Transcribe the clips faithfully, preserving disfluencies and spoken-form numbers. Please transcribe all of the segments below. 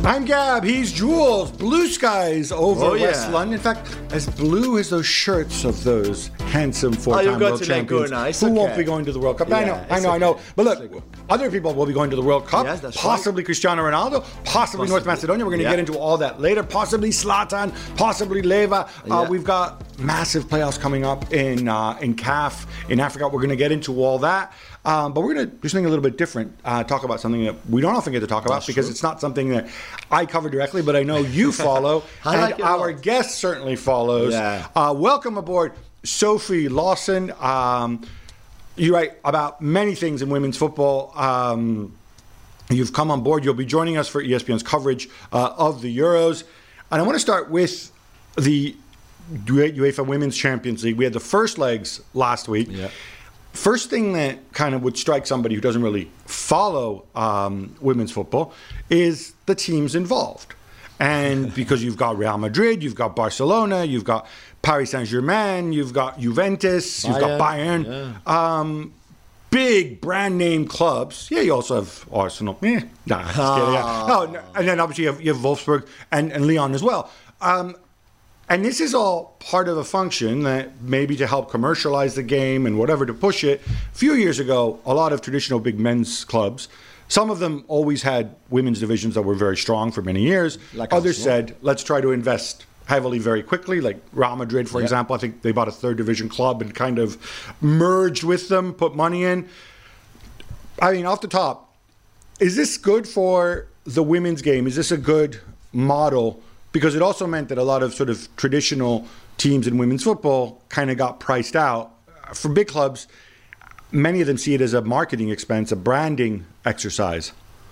I'm Gab, he's Jules. Blue skies over oh, West yeah. London. In fact, as blue as those shirts of those handsome four-time oh, world champions. Nice. Who okay. won't be going to the World Cup? Yeah, I know, I know, okay. I know. But look, okay. other people will be going to the World Cup. Yes, that's possibly right. Cristiano Ronaldo, possibly, possibly North Macedonia. We're going to yeah. get into all that later. Possibly Zlatan, possibly Leva. Uh, yeah. We've got massive playoffs coming up in uh, in C A F in Africa. We're going to get into all that. Um, but we're going to do something a little bit different, uh, talk about something that we don't often get to talk about That's because true. It's not something that I cover directly, but I know you follow, and like our guest certainly follows. Yeah. Uh, welcome aboard, Sophie Lawson. Um, you write about many things in women's football. Um, you've come on board. You'll be joining us for E S P N's coverage uh, of the Euros. And I want to start with the UEFA Women's Champions League. We had the first legs last week. Yeah. First thing that kind of would strike somebody who doesn't really follow um, women's football is the teams involved. And because you've got Real Madrid, you've got Barcelona, you've got Paris Saint-Germain, you've got Juventus, you've got Bayern. Yeah. Um, big brand name clubs. Yeah, you also have Arsenal. Eh, nah, just kidding. Yeah. No, and then obviously you have, you have Wolfsburg and, and Lyon as well. Um, And this is all part of a function that maybe to help commercialize the game and whatever to push it. A few years ago, a lot of traditional big men's clubs, some of them always had women's divisions that were very strong for many years. Like Others Arsenal. said, let's try to invest heavily very quickly. Like Real Madrid, for yeah. example, I think they bought a third division club and kind of merged with them, put money in. I mean, off the top, is this good for the women's game? Is this a good model? Because it also meant that a lot of sort of traditional teams in women's football kind of got priced out. For big clubs, many of them see it as a marketing expense, a branding exercise.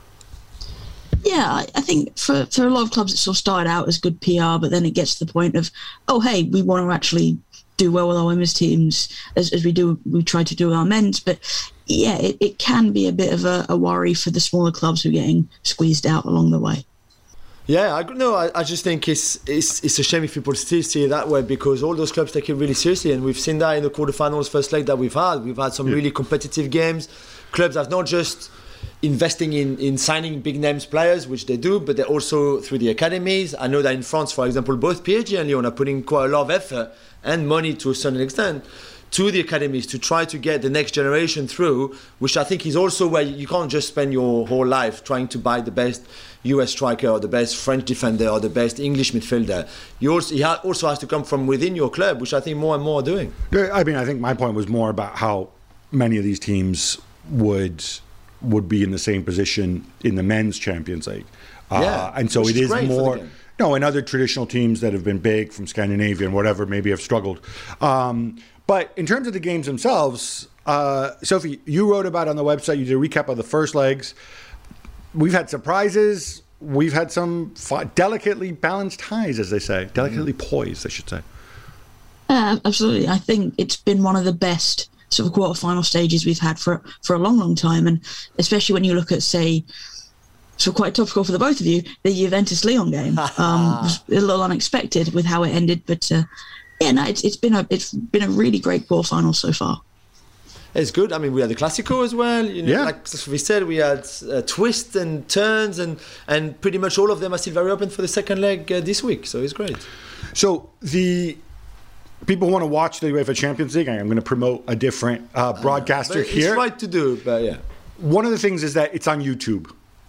Yeah, I, I think for, for a lot of clubs it sort of started out as good P R, but then it gets to the point of, oh, hey, we want to actually do well with our women's teams as, as we do, we try to do with our men's. But yeah, it, it can be a bit of a, a worry for the smaller clubs who are getting squeezed out along the way. Yeah, I no, I, I just think it's, it's it's a shame if people still see it that way because all those clubs take it really seriously, and we've seen that in the quarterfinals, first leg that we've had. We've had some yeah. really competitive games. Clubs are not just investing in, in signing big names players, which they do, but they're also through the academies. I know that in France, for example, both P S G and Lyon are putting quite a lot of effort and money to a certain extent to the academies to try to get the next generation through, which I think is also where you can't just spend your whole life trying to buy the best U S striker or the best French defender or the best English midfielder. You also, he also has to come from within your club, which I think more and more are doing. I mean, I think my point was more about how many of these teams would would be in the same position in the men's Champions League. Yeah, uh, and so it is, is more... No, and other traditional teams that have been big from Scandinavia and whatever maybe have struggled. Um, but in terms of the games themselves, uh, Sophie, you wrote about on the website, you did a recap of the first legs. We've had surprises. We've had some fi- delicately balanced ties, as they say. Delicately mm. poised, I should say. Uh, absolutely. I think it's been one of the best sort of quarterfinal stages we've had for, for a long, long time. And especially when you look at, say, so quite topical for the both of you, the Juventus-Lyon game. um, was a little unexpected with how it ended. But, uh, yeah, no, it's, it's, been a, it's been a really great quarterfinal so far. It's good. I mean, we had the Classico as well. You know, yeah. Like we said, we had uh, twists and turns, and, and pretty much all of them are still very open for the second leg uh, this week. So it's great. So the people who want to watch the UEFA Champions League, I'm going to promote a different uh, broadcaster uh, it's here. It's right to do, but yeah. One of the things is that it's on YouTube,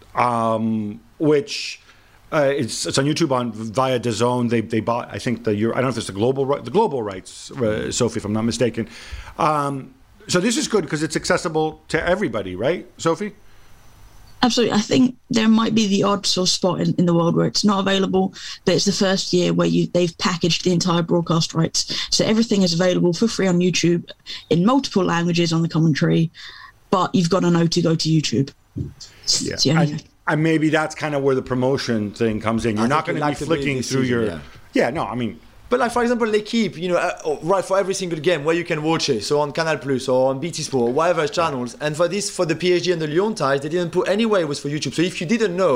um, which... Uh, it's, it's on YouTube on via DAZN. They they bought, I think the Euro, I don't know if it's the global the global rights, uh, Sophie, if I'm not mistaken. Um, so this is good because it's accessible to everybody, right, Sophie? Absolutely. I think there might be the odd sort of spot in, in the world where it's not available, but it's the first year where you they've packaged the entire broadcast rights. So everything is available for free on YouTube in multiple languages on the commentary, but you've got to know to go to YouTube. Yeah. It's the only and, thing. and maybe that's kind of where the promotion thing comes in. You're I not going to like be flicking through season, your... Yeah. yeah, no, I mean... But like, for example, L'Equipe, you know, uh, right, for every single game where you can watch it, so on Canal Plus or on B T Sport, whatever channels. And for this, for the P S G and the Lyon ties, they didn't put anywhere it was for YouTube. So if you didn't know,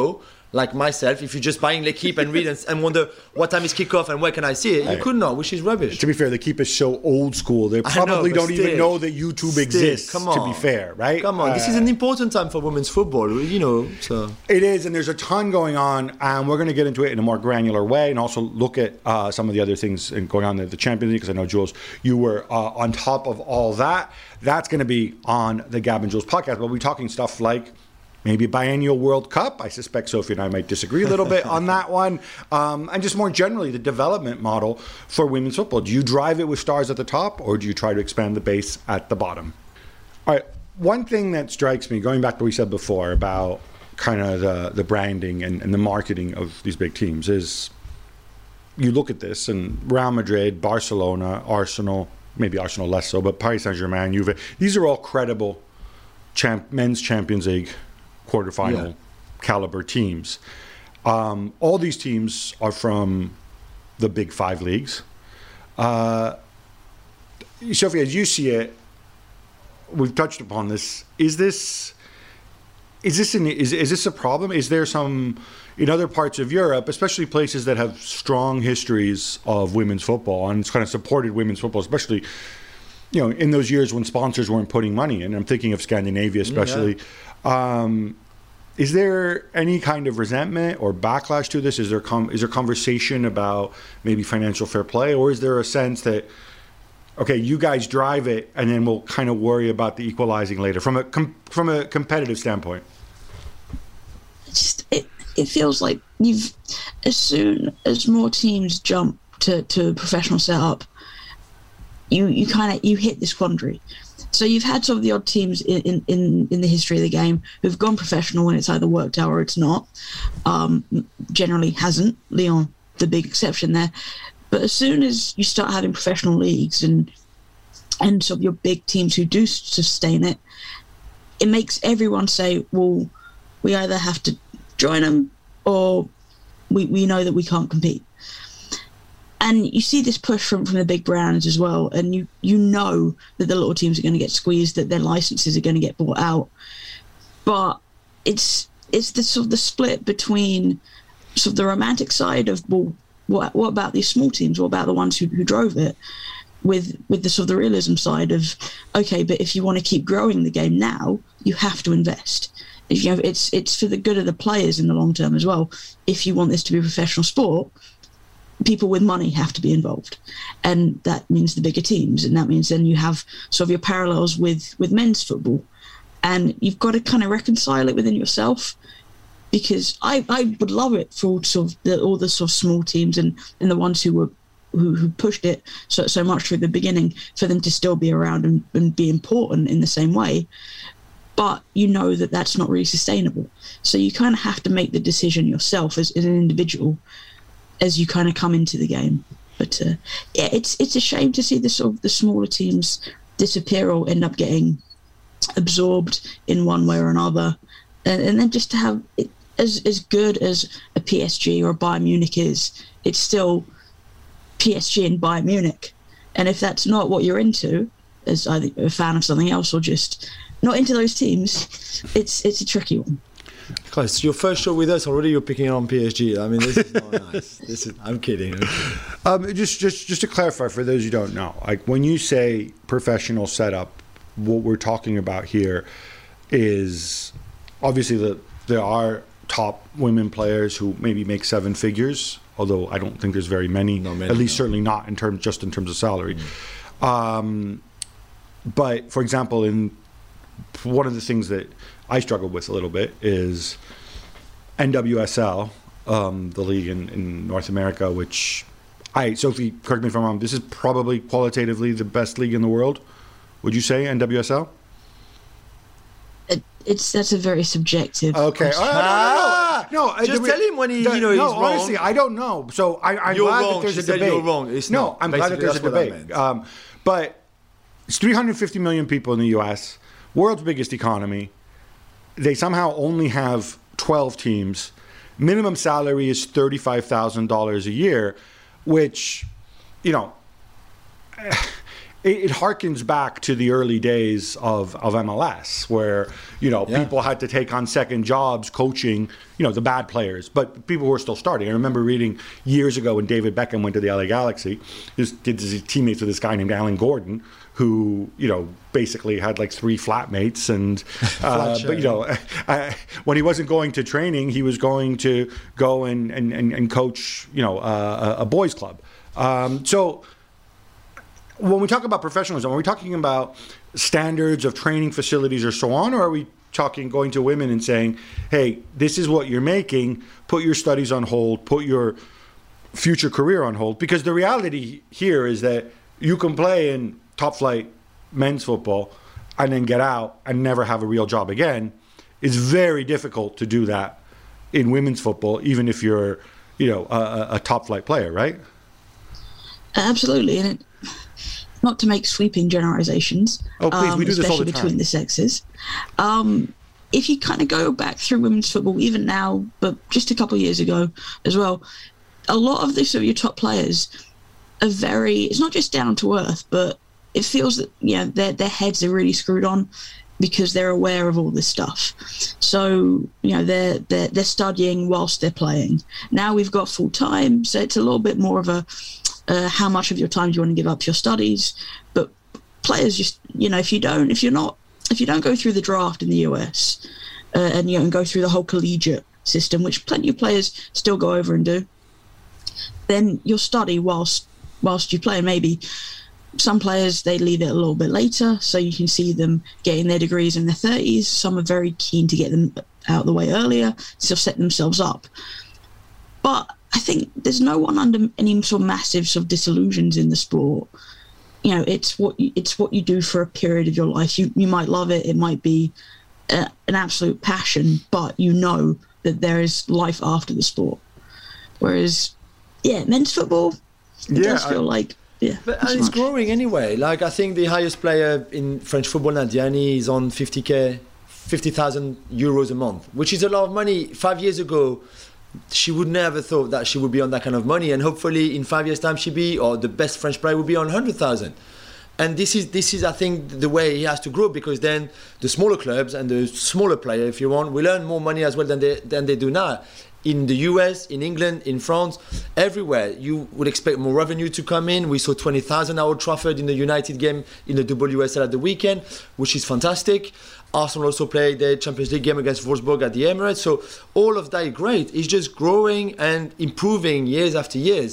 like myself, if you're just buying L'Equipe and read and, and wonder what time is kickoff and where can I see it, you Right. could not, which is rubbish. To be fair, L'Equipe is so old school. They I know, probably but don't even still, know that YouTube still, exists, come to on. be fair, right? Come on, this is Uh, an important time for women's football, you know. So It is, and there's a ton going on, and we're going to get into it in a more granular way, and also look at uh, some of the other things going on in the Champions League, because I know, Jules, you were uh, on top of all that. That's going to be on the Gab and Jules podcast. We'll be talking stuff like maybe a biennial World Cup. I suspect Sophie and I might disagree a little bit on that one. Um, and just more generally, the development model for women's football. Do you drive it with stars at the top, or do you try to expand the base at the bottom? All right. One thing that strikes me, going back to what we said before about kind of the, the branding and, and the marketing of these big teams, is you look at this, and Real Madrid, Barcelona, Arsenal, maybe Arsenal less so, but Paris Saint-Germain, Juve, these are all credible champ, men's Champions League quarterfinal Yeah. caliber teams. Um, all these teams are from the big five leagues. Uh, Sophie, as you see it, we've touched upon this. Is this is this an, is is this a problem? Is there some in other parts of Europe, especially places that have strong histories of women's football and it's kind of supported women's football, especially you know in those years when sponsors weren't putting money in? I'm thinking of Scandinavia, especially. Yeah. Um, is there any kind of resentment or backlash to this? Is there com- is there conversation about maybe financial fair play, or is there a sense that okay, you guys drive it, and then we'll kind of worry about the equalizing later from a com- from a competitive standpoint? It's just it, it feels like you've as soon as more teams jump to to professional setup, you you kind of you hit this quandary. So you've had some of the odd teams in, in, in the history of the game who've gone professional when it's either worked out or it's not. Um, generally hasn't. Lyon, the big exception there. But as soon as you start having professional leagues and and sort of your big teams who do sustain it, it makes everyone say, well, we either have to join them or we, we know that we can't compete. And you see this push from, from the big brands as well, and you, you know that the little teams are going to get squeezed, that their licenses are going to get bought out. But it's it's the sort of the split between sort of the romantic side of, well, what what about these small teams? What about the ones who, who drove it? With with the sort of the realism side of, okay, but if you want to keep growing the game now, you have to invest. If, you know, it's it's for the good of the players in the long term as well. If you want this to be a professional sport, people with money have to be involved, and that means the bigger teams, and that means then you have sort of your parallels with with men's football, and you've got to kind of reconcile it within yourself, because I, I would love it for all sort of the, all the sort of small teams and, and the ones who were who, who pushed it so so much through the beginning, for them to still be around and, and be important in the same way. But you know that that's not really sustainable, so you kind of have to make the decision yourself as, as an individual as you kind of come into the game. But uh, yeah, it's it's a shame to see the sort of the smaller teams disappear or end up getting absorbed in one way or another, and, and then just to have it, as as good as a P S G or a Bayern Munich is, it's still P S G and Bayern Munich. And if that's not what you're into, as either a fan of something else or just not into those teams, it's it's a tricky one. Guys, your first show with us already. You're picking on P S G. I mean, this is not nice. This is. I'm kidding. I'm kidding. Um, just, just, just to clarify for those who don't know, like when you say professional setup, what we're talking about here is obviously that there are top women players who maybe make seven figures, although I don't think there's very many. No, many at least no. certainly not in terms just in terms of salary. Mm. Um, but for example, in one of the things that I struggled with a little bit is N W S L, um, the league in, in North America, which I, Sophie, correct me if I'm wrong, this is probably qualitatively the best league in the world. Would you say N W S L? It, it's that's a very subjective. Okay. question. Oh, no, no, no, no. Just the, tell him when he, the, you know, no, he's wrong. honestly, I don't know. So I, I'm You're glad wrong. that there's She a said debate. you're wrong. It's no, not. I'm glad that Basically, there's a that's what I debate. meant. Um, but it's three hundred fifty million people in the U S, world's biggest economy. They somehow only have twelve teams. Minimum salary is thirty-five thousand dollars a year, which, you know, it, it harkens back to the early days of, of M L S, where, you know, Yeah. people had to take on second jobs coaching, you know, the bad players, but people were still starting. I remember reading years ago when David Beckham went to the L A Galaxy, he was, did his teammates with this guy named Alan Gordon, who, you know, basically had like three flatmates. And, uh, but, you know, I, when he wasn't going to training, he was going to go and, and, and, and coach, you know, uh, a, a boys club. Um, so when we talk about professionalism, are we talking about standards of training facilities or so on, or are we talking going to women and saying, hey, this is what you're making, put your studies on hold, put your future career on hold? Because the reality here is that you can play in top flight men's football and then get out and never have a real job again. It's very difficult to do that in women's football, even if you're, you know, a, a top flight player, right? Absolutely, and it, not to make sweeping generalizations, Oh, please, um, we do this all especially the time. between the sexes. Um, if you kind of go back through women's football, even now, but just a couple of years ago as well, a lot of this of your top players are very, it's not just down to earth, but it feels that, you know, their their heads are really screwed on because they're aware of all this stuff. So, you know, they're they're they're studying whilst they're playing. Now we've got full time, so it's a little bit more of a uh, how much of your time do you want to give up to your studies? But players just, you know, if you don't, if you're not, if you don't go through the draft in the U S uh, and you know and go through the whole collegiate system, which plenty of players still go over and do, then you'll study whilst whilst you play. And maybe some players, they leave it a little bit later, so you can see them getting their degrees in their thirties. Some are very keen to get them out of the way earlier, so set themselves up. But I think there's no one under any sort of massive sort of disillusions in the sport. You know, it's what you, it's what you do for a period of your life. You you might love it. It might be a, an absolute passion, but you know that there is life after the sport. Whereas, yeah, men's football, it Yeah, does feel I- like, yeah. But not so and it's much. growing anyway. Like, I think the highest player in French football now, Diani, is on fifty k, fifty thousand euros a month, which is a lot of money. Five years ago, she would never thought that she would be on that kind of money, and hopefully in five years' time she'd be, or the best French player would be on one hundred thousand. And this is this is I think the way he has to grow, because then the smaller clubs and the smaller player, if you want, will earn more money as well than they than they do now. In the U S, in England, in France, everywhere, you would expect more revenue to come in. We saw twenty thousand at Old Trafford in the United game in the W S L at the weekend, which is fantastic. Arsenal also played their Champions League game against Wolfsburg at the Emirates. So all of that is great. It's just growing and improving years after years.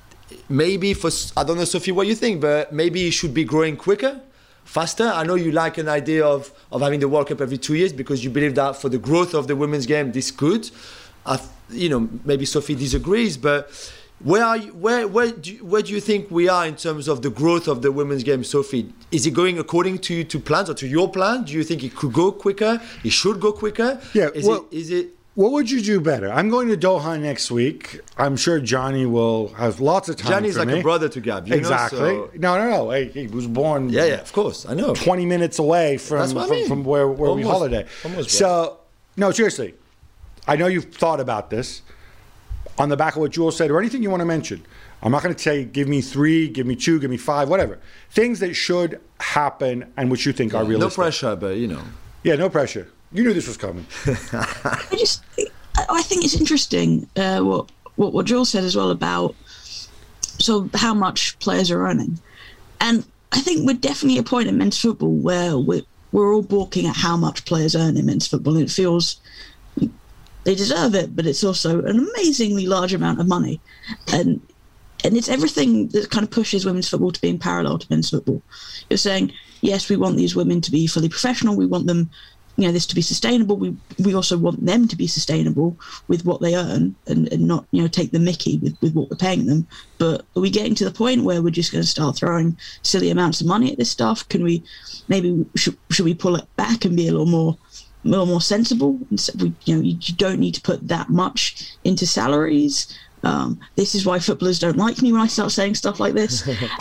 Maybe for, I don't know, Sophie, what you think, but maybe it should be growing quicker, faster. I know you like an idea of, of having the World Cup every two years because you believe that for the growth of the women's game, this could. I, you know, maybe Sophie disagrees, but where are you, where where do you, where do you think we are in terms of the growth of the women's game, Sophie? Is it going according to, to plans or to your plan? Do you think it could go quicker? It should go quicker? Yeah, Is well- it is it? What would you do better? I'm going to Doha next week. I'm sure Johnny will have lots of time Johnny's for like me. a brother to Gab, you know, exactly. so- No, no, no. He, he was born Yeah, yeah, of course, I know. twenty minutes away from That's what I from, mean. from where, where we Almost- holiday. almost, so, no, seriously. I know you've thought about this. On the back of what Jules said, or anything you want to mention. I'm not going to say give me three, give me two, give me five, whatever. Things that should happen and which you think are No realistic. pressure, but you know. Yeah, no pressure. You knew this was coming. I just, I I think it's interesting uh, what, what what Joel said as well about so how much players are earning, and I think we're definitely at a point in men's football where we're we're all balking at how much players earn in men's football, and it feels they deserve it, but it's also an amazingly large amount of money, and and it's everything that kind of pushes women's football to being parallel to men's football. You're saying, yes, we want these women to be fully professional. We want them, you know, this to be sustainable. We we also want them to be sustainable with what they earn and, and not, you know, take the mickey with, with what we're paying them. But are we getting to the point where we're just going to start throwing silly amounts of money at this stuff? Can we, maybe, should, should we pull it back and be a little more a little more sensible? And so we, you know, you, you don't need to put that much into salaries. Um, this is why footballers don't like me when I start saying stuff like this.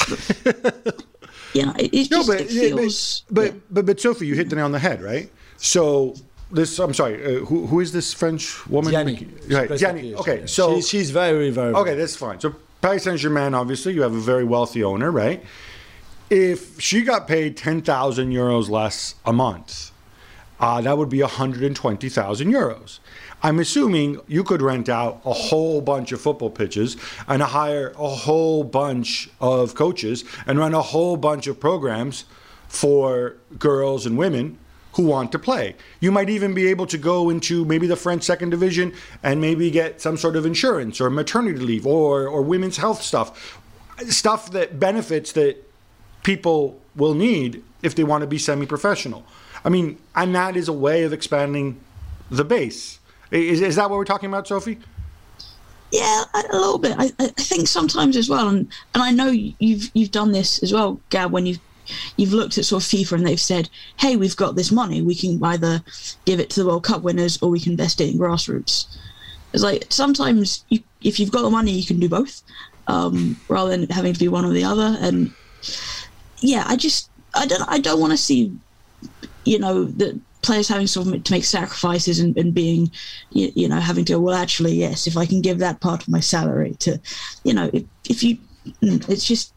But, you know, it, it's No, just, but, it feels... but, yeah. but, but, but Sophie, you hit the nail on the head, right? So this, I'm sorry, uh, who, who is this French woman? Diani. Right, She plays Diani. for Okay, P S G. so She- she's very, very okay, that's fine. So Paris Saint-Germain, obviously, you have a very wealthy owner, right? if she got paid ten thousand euros less a month, uh, that would be one hundred twenty thousand euros. I'm assuming you could rent out a whole bunch of football pitches and hire a whole bunch of coaches and run a whole bunch of programs for girls and women who want to play. You might even be able to go into maybe the French second division and maybe get some sort of insurance or maternity leave or, or women's health stuff, stuff that benefits that people will need if they want to be semi-professional. I mean, and that is a way of expanding the base. Is, is that what we're talking about, Sophie? Yeah, a little bit. I, I think sometimes as well, and, and I know you've you've done this as well, Gab, when you've you've looked at sort of FIFA and they've said, hey, we've got this money, we can either give it to the World Cup winners or we can invest it in grassroots. It's like sometimes you, if you've got the money, you can do both, um, rather than having to be one or the other. And yeah, I just I don't I don't want to see, you know, the players having sort of to make sacrifices and, and being, you, you know, having to go, well, actually, yes, if I can give that part of my salary to, you know, if, if you, it's just,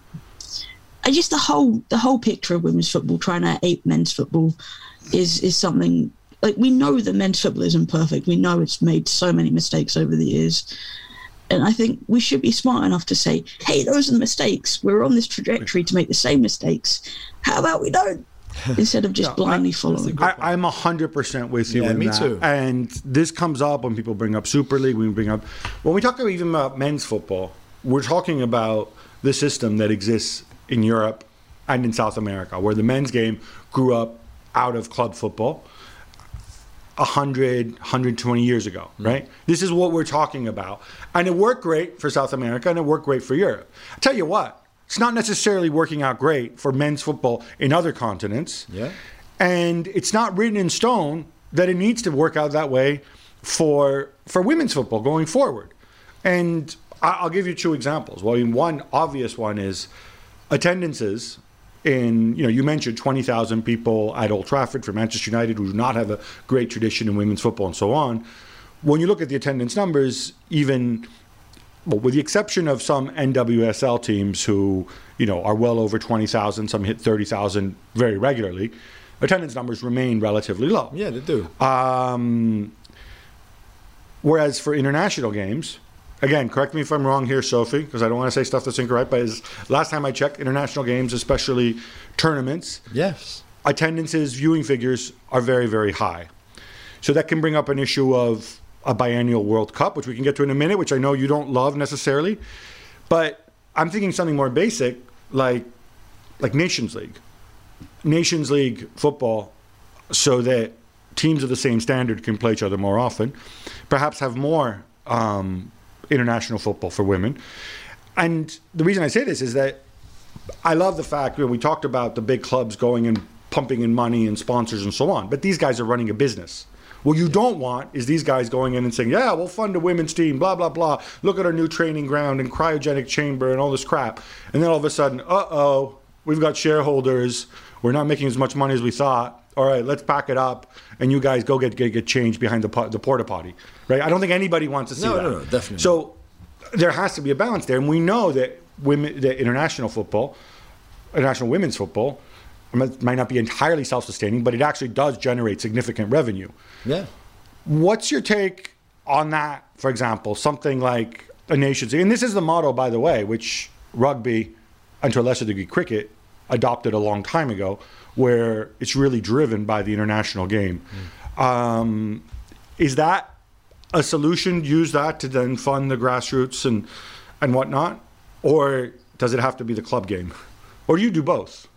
I just the whole the whole picture of women's football trying to ape men's football is is something, like, we know that men's football isn't perfect. We know it's made so many mistakes over the years. And I think we should be smart enough to say, hey, those are the mistakes. We're on this trajectory to make the same mistakes. How about we don't? Instead of just no, blindly I, following. I, I'm one hundred percent with you yeah, in me that. Too. And this comes up when people bring up Super League, when we bring up, when we talk about even about men's football, we're talking about the system that exists in Europe and in South America, where the men's game grew up out of club football one hundred, one hundred twenty years ago, mm. right? This is what we're talking about. And it worked great for South America and it worked great for Europe. I tell you what, it's not necessarily working out great for men's football in other continents. Yeah. And it's not written in stone that it needs to work out that way for for women's football going forward. And I'll give you two examples. Well, one obvious one is attendances in, you know, you mentioned twenty thousand people at Old Trafford for Manchester United, who do not have a great tradition in women's football and so on. When you look at the attendance numbers, even... well, with the exception of some N W S L teams who, you know, are well over twenty thousand, some hit thirty thousand very regularly, attendance numbers remain relatively low. Yeah, they do. Um, whereas for international games, again, correct me if I'm wrong here, Sophie, because I don't want to say stuff that's incorrect, but as last time I checked, international games, especially tournaments, yes, attendances, viewing figures are very, very high. So that can bring up an issue of a biennial World Cup, which we can get to in a minute, which I know you don't love necessarily. But I'm thinking something more basic, like like Nations League. Nations League football, so that teams of the same standard can play each other more often. Perhaps have more um, international football for women. And the reason I say this is that I love the fact, you know, we talked about the big clubs going and pumping in money and sponsors and so on, but these guys are running a business. What you don't want is these guys going in and saying, yeah, we'll fund a women's team, blah, blah, blah. Look at our new training ground and cryogenic chamber and all this crap. And then all of a sudden, uh-oh, we've got shareholders. We're not making as much money as we thought. All right, let's pack it up. And you guys go get get, get changed behind the the porta potty, right? I don't think anybody wants to see no, that. No, no, definitely. So there has to be a balance there. And we know that women, that international football, international women's football, might not be entirely self-sustaining, but it actually does generate significant revenue. Yeah. What's your take on that, for example, something like a Nations League? And this is the model, by the way, which rugby, and to a lesser degree cricket, adopted a long time ago, where it's really driven by the international game. Mm. Um, is that a solution? Use that to then fund the grassroots and, and whatnot? Or does it have to be the club game? Or do you do both?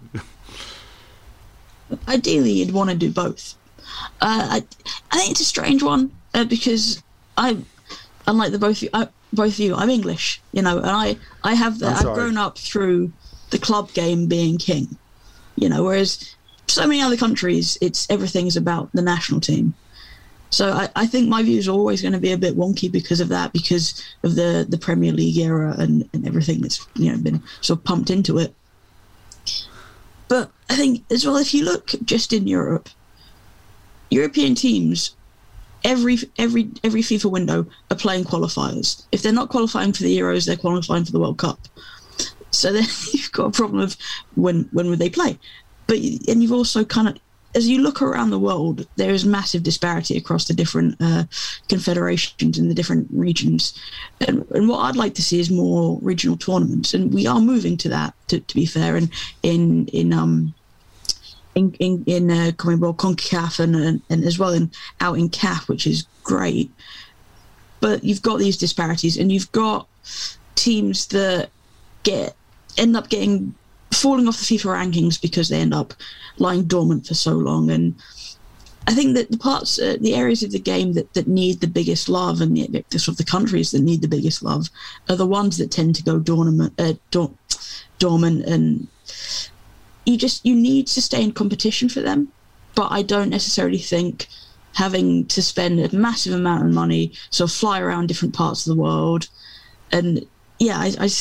Ideally, you'd want to do both. Uh, I, I think it's a strange one uh, because I, unlike the both of you, I, both of you, I'm English, you know, and I, I have the, I've grown up through the club game being king, you know, whereas so many other countries, it's everything's about the national team. So I, I think my views are always going to be a bit wonky because of that, because of the, the Premier League era and, and everything that's, you know, been sort of pumped into it. But I think as well, if you look just in Europe, European teams, every every every FIFA window are playing qualifiers. If they're not qualifying for the Euros, they're qualifying for the World Cup. So then you've got a problem of when when would they play? But and you've also kind of, as you look around the world, there is massive disparity across the different uh, confederations in the different regions. And, and what I'd like to see is more regional tournaments, and we are moving to that. To, to be fair, and in in um in in, in uh, CONMEBOL, CONCACAF, and, and and as well in out in C A F, which is great. But you've got these disparities, and you've got teams that get end up getting falling off the FIFA rankings because they end up lying dormant for so long. And I think that the parts, uh, the areas of the game that, that need the biggest love, and the, the sort of the countries that need the biggest love, are the ones that tend to go dormant. Uh, dor- dormant, and you just you need sustained competition for them. But I don't necessarily think having to spend a massive amount of money, sort of fly around different parts of the world, and yeah, I. I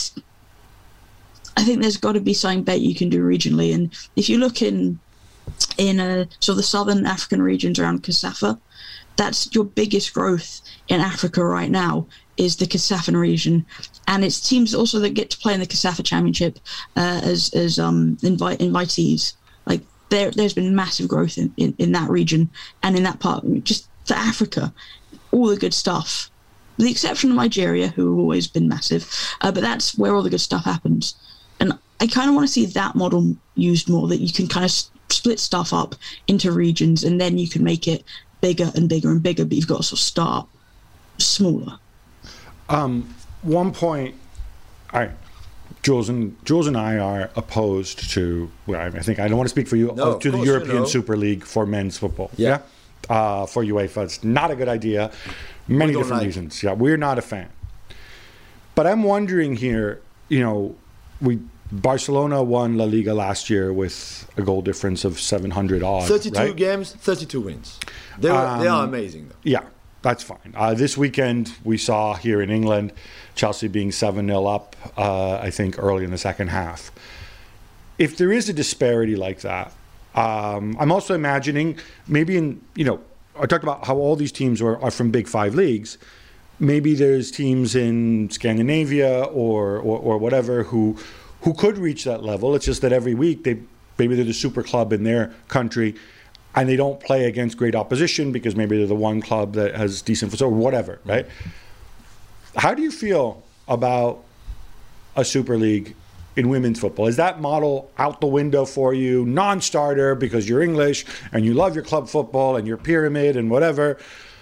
I think there's got to be something better you can do regionally. And if you look in in uh, sort of the southern African regions around COSAFA, that's your biggest growth in Africa right now, is the COSAFA region. And it's teams also that get to play in the COSAFA Championship uh, as as um, invite, invitees. Like there, there's been massive growth in, in, in that region and in that part, just for Africa, all the good stuff. With the exception of Nigeria, who have always been massive, uh, but that's where all the good stuff happens. And I kind of want to see that model used more, that you can kind of split stuff up into regions and then you can make it bigger and bigger and bigger, but you've got to sort of start smaller. Um, one point, I, Jules and Jules and I are opposed to, well, I think I don't want to speak for you, no, uh, to the European you know. Super League for men's football. Yeah. yeah? Uh, for UEFA. It's not a good idea. Many different like reasons. Yeah, we're not a fan. But I'm wondering here, you know, we Barcelona won La Liga last year with a goal difference of seven hundred odd. thirty-two right? games, thirty-two wins. They, were, um, they are amazing, though. Yeah, that's fine. Uh, this weekend, we saw here in England, Chelsea being seven nil up, uh, I think, early in the second half. If there is a disparity like that, um, I'm also imagining maybe in, you know, I talked about how all these teams are, are from Big Five leagues. Maybe there's teams in Scandinavia or, or, or whatever who who could reach that level. It's just that every week they maybe they're the super club in their country and they don't play against great opposition because maybe they're the one club that has decent football or whatever, right? How do you feel about a Super League in women's football? Is that model out the window for you, non-starter because you're English and you love your club football and your pyramid and whatever?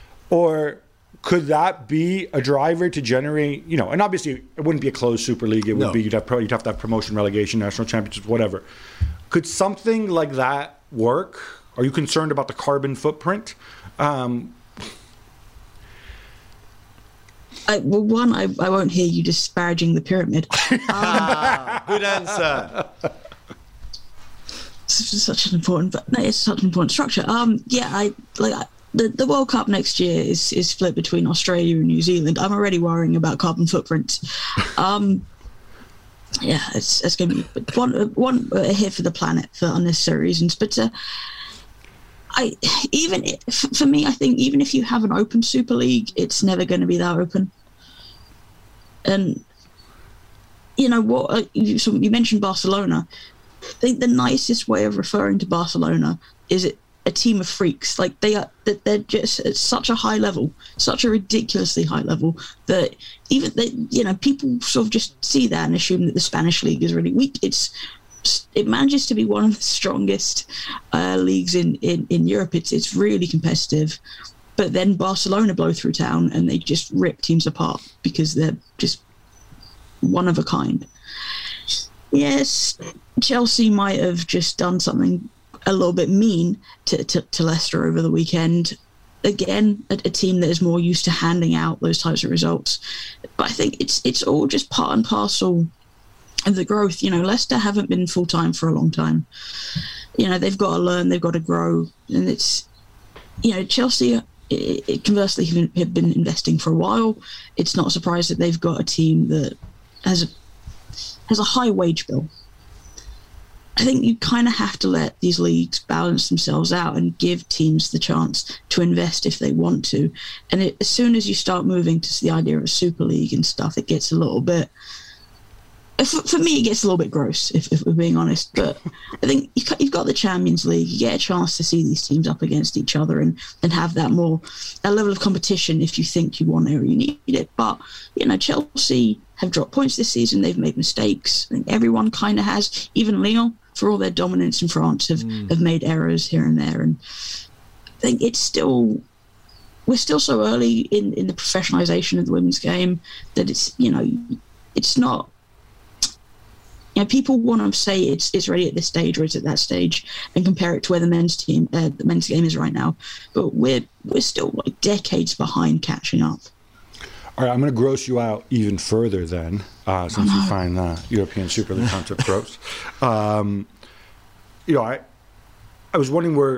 Or could that be a driver to generate, you know, and obviously it wouldn't be a closed Super League. It would no. be, you'd have, pro, you'd have to have promotion, relegation, national championships, whatever. Could something like that work? Are you concerned about the carbon footprint? Um, I, well, one, I, I won't hear you disparaging the pyramid. Um, ah, good answer. It's such an important, but no, it's such an important structure. Um, yeah, I like. I, The, the World Cup next year is, is split between Australia and New Zealand. I'm already worrying about carbon footprints. Um, yeah, it's, it's going to be one, one a hit for the planet for unnecessary reasons. But uh, I even if, for me, I think even if you have an open Super League, it's never going to be that open. And you know what? Uh, you, so you mentioned Barcelona. I think the nicest way of referring to Barcelona is it. A team of freaks. Like they are, that they're just at such a high level, such a ridiculously high level that even they, you know, people sort of just see that and assume that the Spanish league is really weak. It's it manages to be one of the strongest uh, leagues in, in, in Europe. It's it's really competitive, but then Barcelona blow through town and they just rip teams apart because they're just one of a kind. Yes, Chelsea might have just done something a little bit mean to, to, to Leicester over the weekend. Again, a, a team that is more used to handing out those types of results. But I think it's it's all just part and parcel of the growth. You know, Leicester haven't been full-time for a long time. You know, they've got to learn, they've got to grow. And it's, you know, Chelsea, it, it conversely, have been, have been investing for a while. It's not a surprise that they've got a team that has a, has a high wage bill. I think you kind of have to let these leagues balance themselves out and give teams the chance to invest if they want to. And it, as soon as you start moving to the idea of a Super League and stuff, it gets a little bit, For, for me, it gets a little bit gross, if, if we're being honest. But I think you've got the Champions League. You get a chance to see these teams up against each other and, and have that more that level of competition if you think you want it or you need it. But, you know, Chelsea have dropped points this season. They've made mistakes. I think everyone kind of has. Even Lyon, for all their dominance in France, have, mm. have made errors here and there. And I think it's still... We're still so early in, in the professionalisation of the women's game that it's, you know, it's not... You know, people want to say it's it's ready at this stage or it's at that stage and compare it to where the men's team, uh, the men's game is right now. But we're we're still like decades behind catching up. All right, I'm going to gross you out even further then, uh, since oh, no. you find the European Super League concept gross. Um, you know, I I was wondering where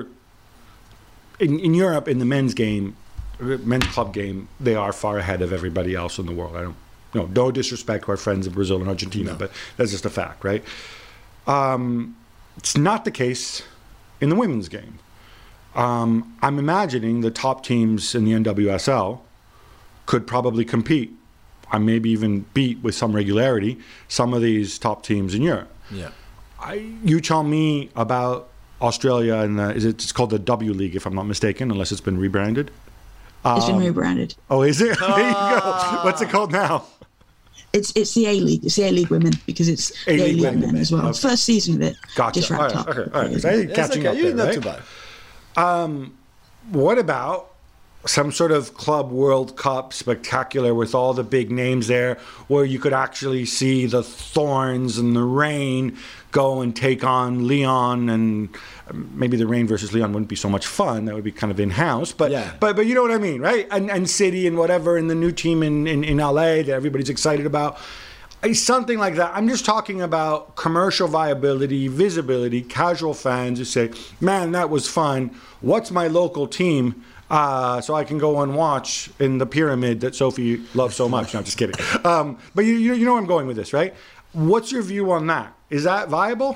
in in Europe in the men's game, men's club game, they are far ahead of everybody else in the world. I don't. No, no disrespect to our friends in Brazil and Argentina, no. but that's just a fact, right? Um, it's not the case in the women's game. Um, I'm imagining the top teams in the N W S L could probably compete, and maybe even beat with some regularity some of these top teams in Europe. Yeah. I, you tell me about Australia and the, is it, it's called the W League, if I'm not mistaken, unless it's been rebranded. It's been um, rebranded. Oh, is it? There you go. What's it called now? It's it's the A League. It's the A League Women because it's A-League the A League Women men as well. Okay. First season of it gotcha. just wrapped all right, up. Okay, all right. So It's catching okay. up You're there, not right? too bad. Um, what about some sort of Club World Cup spectacular with all the big names there, where you could actually see the Thorns and the Rain go and take on Lyon, and maybe the Rain versus Lyon wouldn't be so much fun. That would be kind of in-house, but yeah. but but you know what I mean, right? And and City and whatever, and the new team in, in, in L A that everybody's excited about. Something like that. I'm just talking about commercial viability, visibility, casual fans who say, man, that was fun. What's my local team? Uh, so I can go and watch in the pyramid that Sophie loves so much. No, just kidding. Um, but you, you, you know where I'm going with this, right? What's your view on that? Is that viable?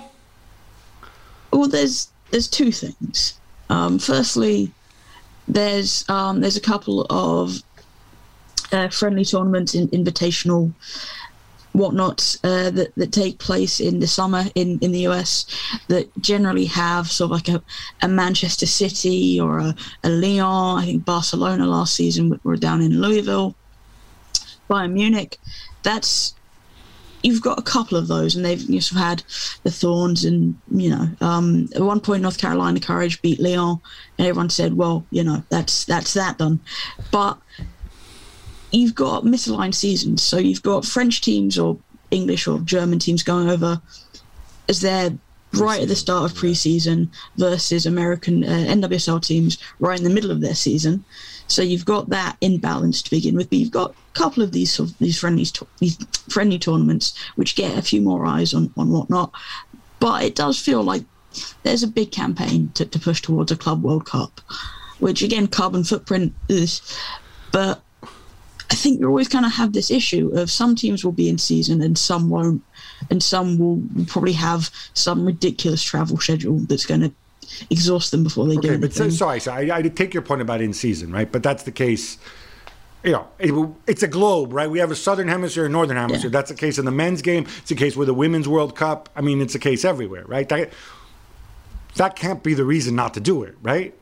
Well, there's there's two things. Um, firstly, there's um, there's a couple of uh, friendly tournaments, in, invitational whatnot uh, that that take place in the summer in, in the U S that generally have sort of like a, a Manchester City or a, a Lyon. I think Barcelona last season were down in Louisville. Bayern Munich. That's you've got a couple of those, and they've you sort of had the Thorns, and you know um, at one point North Carolina Courage beat Lyon, and everyone said, well, you know that's that's that done, but you've got misaligned seasons. So you've got French teams or English or German teams going over as they're right at the start of pre-season versus American uh, N W S L teams right in the middle of their season. So you've got that imbalance to begin with, but you've got a couple of these sort of these friendly these friendly tournaments which get a few more eyes on, on whatnot. But it does feel like there's a big campaign to, to push towards a Club World Cup, which again, carbon footprint is, but I think you always kind of have this issue of some teams will be in season and some won't, and some will probably have some ridiculous travel schedule that's going to exhaust them before they okay, do but so, anything. sorry, so I, I take your point about in season, right? But that's the case. You know, it, it's a globe, right? We have a southern hemisphere and northern hemisphere. Yeah. That's the case in the men's game. It's the case with the women's World Cup. I mean, it's a case everywhere, right? That, that can't be the reason not to do it, right?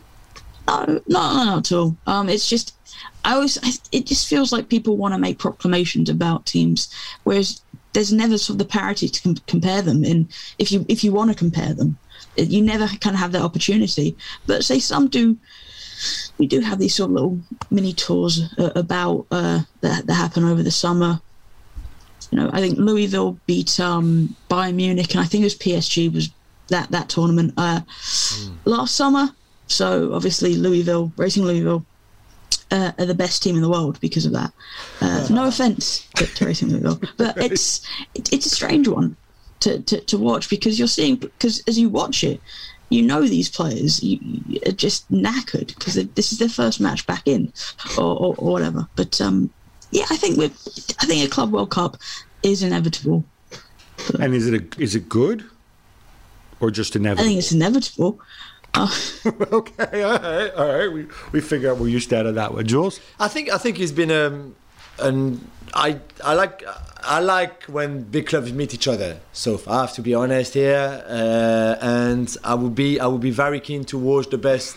No, no, no, not at all. Um, it's just, I always, it just feels like people want to make proclamations about teams, whereas there's never sort of the parity to com- compare them. And if you if you want to compare them, you never kind of have that opportunity. But say some do, we do have these sort of little mini tours uh, about uh, that that happen over the summer. You know, I think Louisville beat um, Bayern Munich, and I think it was P S G was that that tournament uh, mm. last summer. So obviously Louisville, Racing Louisville, uh, are the best team in the world because of that. Uh, no offense to, to Racing Louisville, but it's it, it's a strange one to, to, to watch, because you're seeing, because as you watch it, you know these players you, you are just knackered because this is their first match back in, or, or, or whatever. But um, yeah, I think we I think a Club World Cup is inevitable. And is it a, is it good, or just inevitable? I think it's inevitable. Uh, okay, all right, all right. We we figure out where you stand on that one, Jules. I think I think it's been um, and I I like I like when big clubs meet each other. So I have to be honest here, uh, and I would be I would be very keen to watch the best.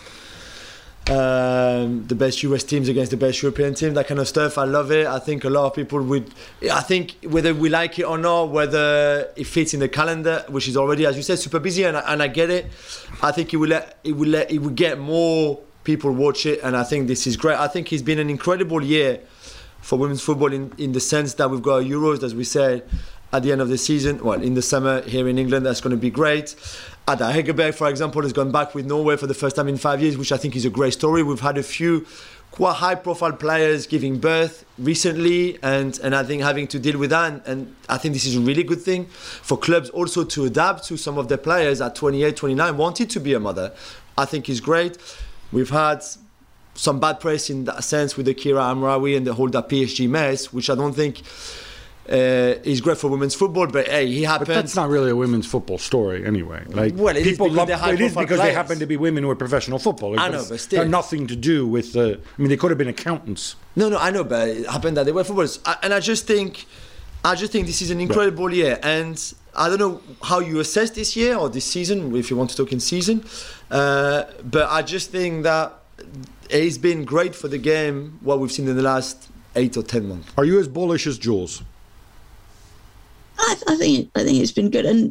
Um, the best U S teams against the best European teams, that kind of stuff. I love it. I think a lot of people would. I think whether we like it or not, whether it fits in the calendar, which is already, as you said, super busy, and I, and I get it. I think it will let it will let it will get more people watch it, and I think this is great. I think it's been an incredible year for women's football in, in the sense that we've got Euros, as we said, at the end of the season. Well, in the summer here in England, that's going to be great. Ada Hegerberg, for example, has gone back with Norway for the first time in five years, which I think is a great story. We've had a few quite high-profile players giving birth recently, and, and I think having to deal with that, and, and I think this is a really good thing for clubs also to adapt to some of their players at twenty-eight, twenty-nine, wanted to be a mother. I think is great. We've had some bad press in that sense with the Kira Amraoui and the whole that P S G mess, which I don't think uh, is great for women's football. But hey, he happened. But that's not really a women's football story anyway. Like, well, it people is because, love, they're it is because they players. happen to be women who are professional footballers. I know, it's but still. got nothing to do with the. I mean, they could have been accountants. No, no, I know, but it happened that they were footballers, I, and I just think, I just think this is an incredible yeah. year, and I don't know how you assess this year or this season, if you want to talk in season, uh, but I just think that it's been great for the game what we've seen in the last eight or ten months. Are you as bullish as Jules? I, I think I think it's been good, and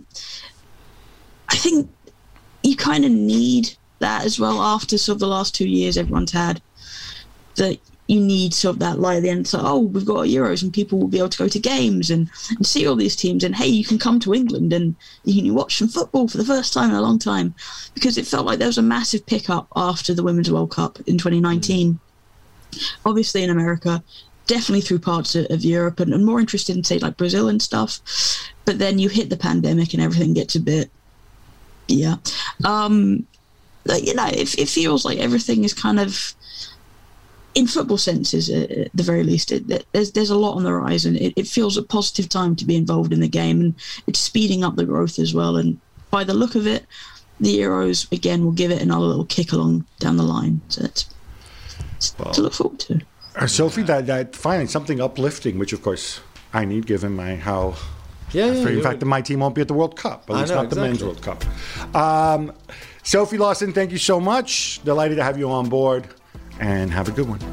I think you kind of need that as well after sort of the last two years everyone's had. That you need sort of that light at the end. So, oh, we've got Euros, and people will be able to go to games and, and see all these teams. And hey, you can come to England and you can watch some football for the first time in a long time, because it felt like there was a massive pickup after the Women's World Cup in twenty nineteen. Obviously in America, definitely through parts of, of Europe, and, and more interested in, say, like Brazil and stuff. But then you hit the pandemic and everything gets a bit, yeah. Um, like, you know, it, it feels like everything is kind of, in football senses, uh, at the very least, it, it, there's there's a lot on the rise, and it, it feels a positive time to be involved in the game, and it's speeding up the growth as well. And by the look of it, the Euros, again, will give it another little kick along down the line. So it's, it's well, to look forward to. Uh, Sophie, that, that finally something uplifting, which of course I need given my how. Yeah, yeah, in fact, my team won't be at the World Cup, at least know, not exactly. the men's World Cup. Um, Sophie Lawson, thank you so much. Delighted to have you on board, and have a good one.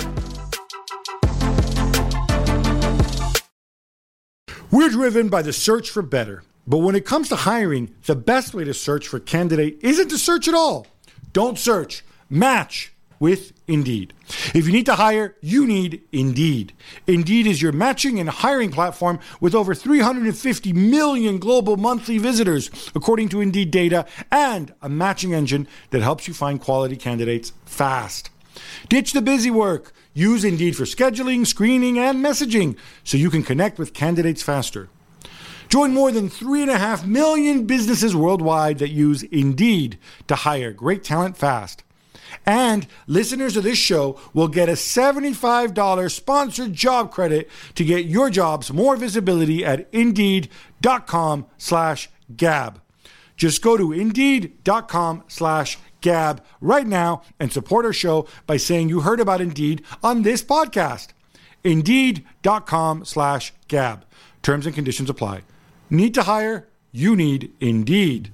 We're driven by the search for better, but when it comes to hiring, the best way to search for a candidate isn't to search at all. Don't search. Match with Indeed. If you need to hire, you need Indeed. Indeed is your matching and hiring platform with over three hundred fifty million global monthly visitors, according to Indeed data, and a matching engine that helps you find quality candidates fast. Ditch the busy work. Use Indeed for scheduling, screening, and messaging so you can connect with candidates faster. Join more than three and a half million businesses worldwide that use Indeed to hire great talent fast. And listeners of this show will get a seventy-five dollars sponsored job credit to get your jobs more visibility at Indeed.com slash Gab. Just go to Indeed.com slash Gab right now and support our show by saying you heard about Indeed on this podcast. Indeed.com slash Gab. Terms and conditions apply. Need to hire? You need Indeed.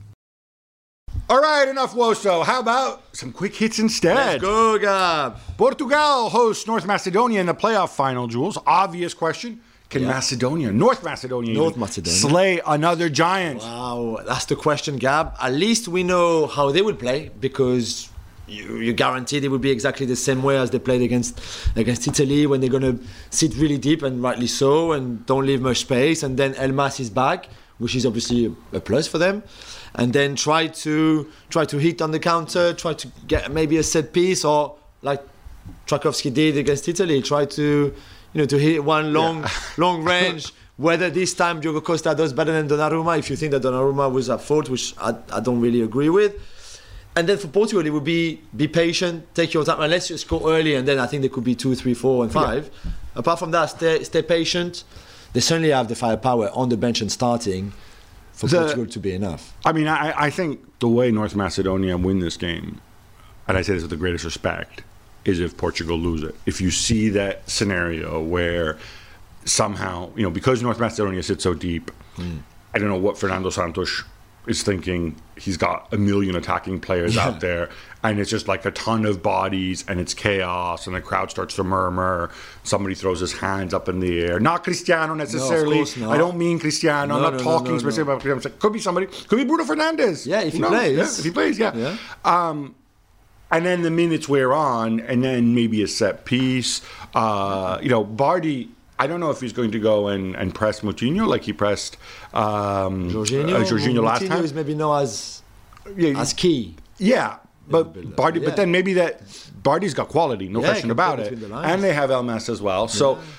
All right, enough Woso. How about some quick hits instead? Let's go, Gab. Portugal hosts North Macedonia in the playoff final, Jules. Obvious question. Can yeah. Macedonia, North Macedonia, North Macedonia, slay another giant? Wow, that's the question, Gab. At least we know how they would play, because you, you guarantee they would be exactly the same way as they played against against Italy, when they're going to sit really deep, and rightly so, and don't leave much space. And then Elmas is back, which is obviously a plus for them. And then try to try to hit on the counter, try to get maybe a set piece, or like Tchaikovsky did against Italy, try to you know to hit one long yeah. long range. Whether this time Diogo Costa does better than Donnarumma, if you think that Donnarumma was at fault, which I, I don't really agree with. And then for Portugal, it would be be patient, take your time, and let's just score early, and then I think there could be two, three, four, and five. Yeah. Apart from that, stay stay patient. They certainly have the firepower on the bench and starting for the, Portugal to be enough. I mean, I, I think the way North Macedonia win this game, and I say this with the greatest respect, is if Portugal lose it. If you see that scenario where somehow, you know, because North Macedonia sits so deep, mm. I don't know what Fernando Santos is thinking. He's got a million attacking players yeah. out there, and it's just like a ton of bodies, and it's chaos, and the crowd starts to murmur. Somebody throws his hands up in the air. Not Cristiano necessarily. No, I don't mean Cristiano. No, I'm not no, talking no, no, specifically no. about Cristiano. Could be somebody. Could be Bruno Fernandes. Yeah, if he no, plays. Yeah, if he plays, yeah. yeah. Um, and then the minutes wear on, and then maybe a set piece. Uh, you know, Bardi, I don't know if he's going to go and, and press Moutinho like he pressed um, Jorginho. uh, Jorginho last Moutinho time. is maybe not as, yeah, as key. Yeah, but Bardi, yeah. but then maybe that Bardi's got quality, no yeah, question about it. The and they have Elmas as well. So yeah.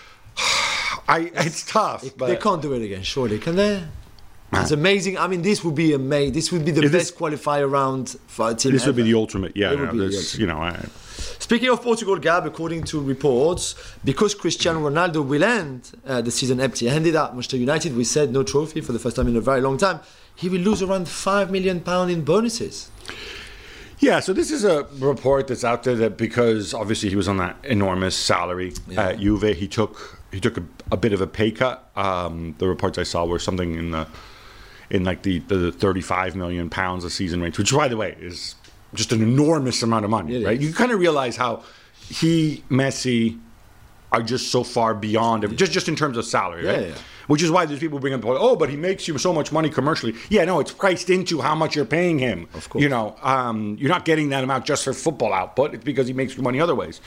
I, it's tough. It, but they can't do it again, surely, can they? It's amazing. I mean, this would be amazing. This would be the Is best this, qualifier round for a team. This ever. would be the ultimate. Yeah, It would no, be the this, ultimate. you know. I, Speaking of Portugal, Gab, according to reports, because Cristiano Ronaldo will end uh, the season empty-handed at Manchester United, we said no trophy for the first time in a very long time, he will lose around five million pounds in bonuses. Yeah, so this is a report that's out there that because obviously he was on that enormous salary Yeah. at Juve, he took he took a, a bit of a pay cut. Um, the reports I saw were something in the in like the, the thirty-five million pounds a season range, which by the way is just an enormous amount of money, It right? is. You kind of realize how he, Messi, are just so far beyond it, just just in terms of salary, Yeah, right? yeah. Which is why there's people bring up, oh, but he makes you so much money commercially. Yeah, no, it's priced into how much you're paying him. Of course. You know, um, you're not getting that amount just for football output. It's because he makes you money other ways.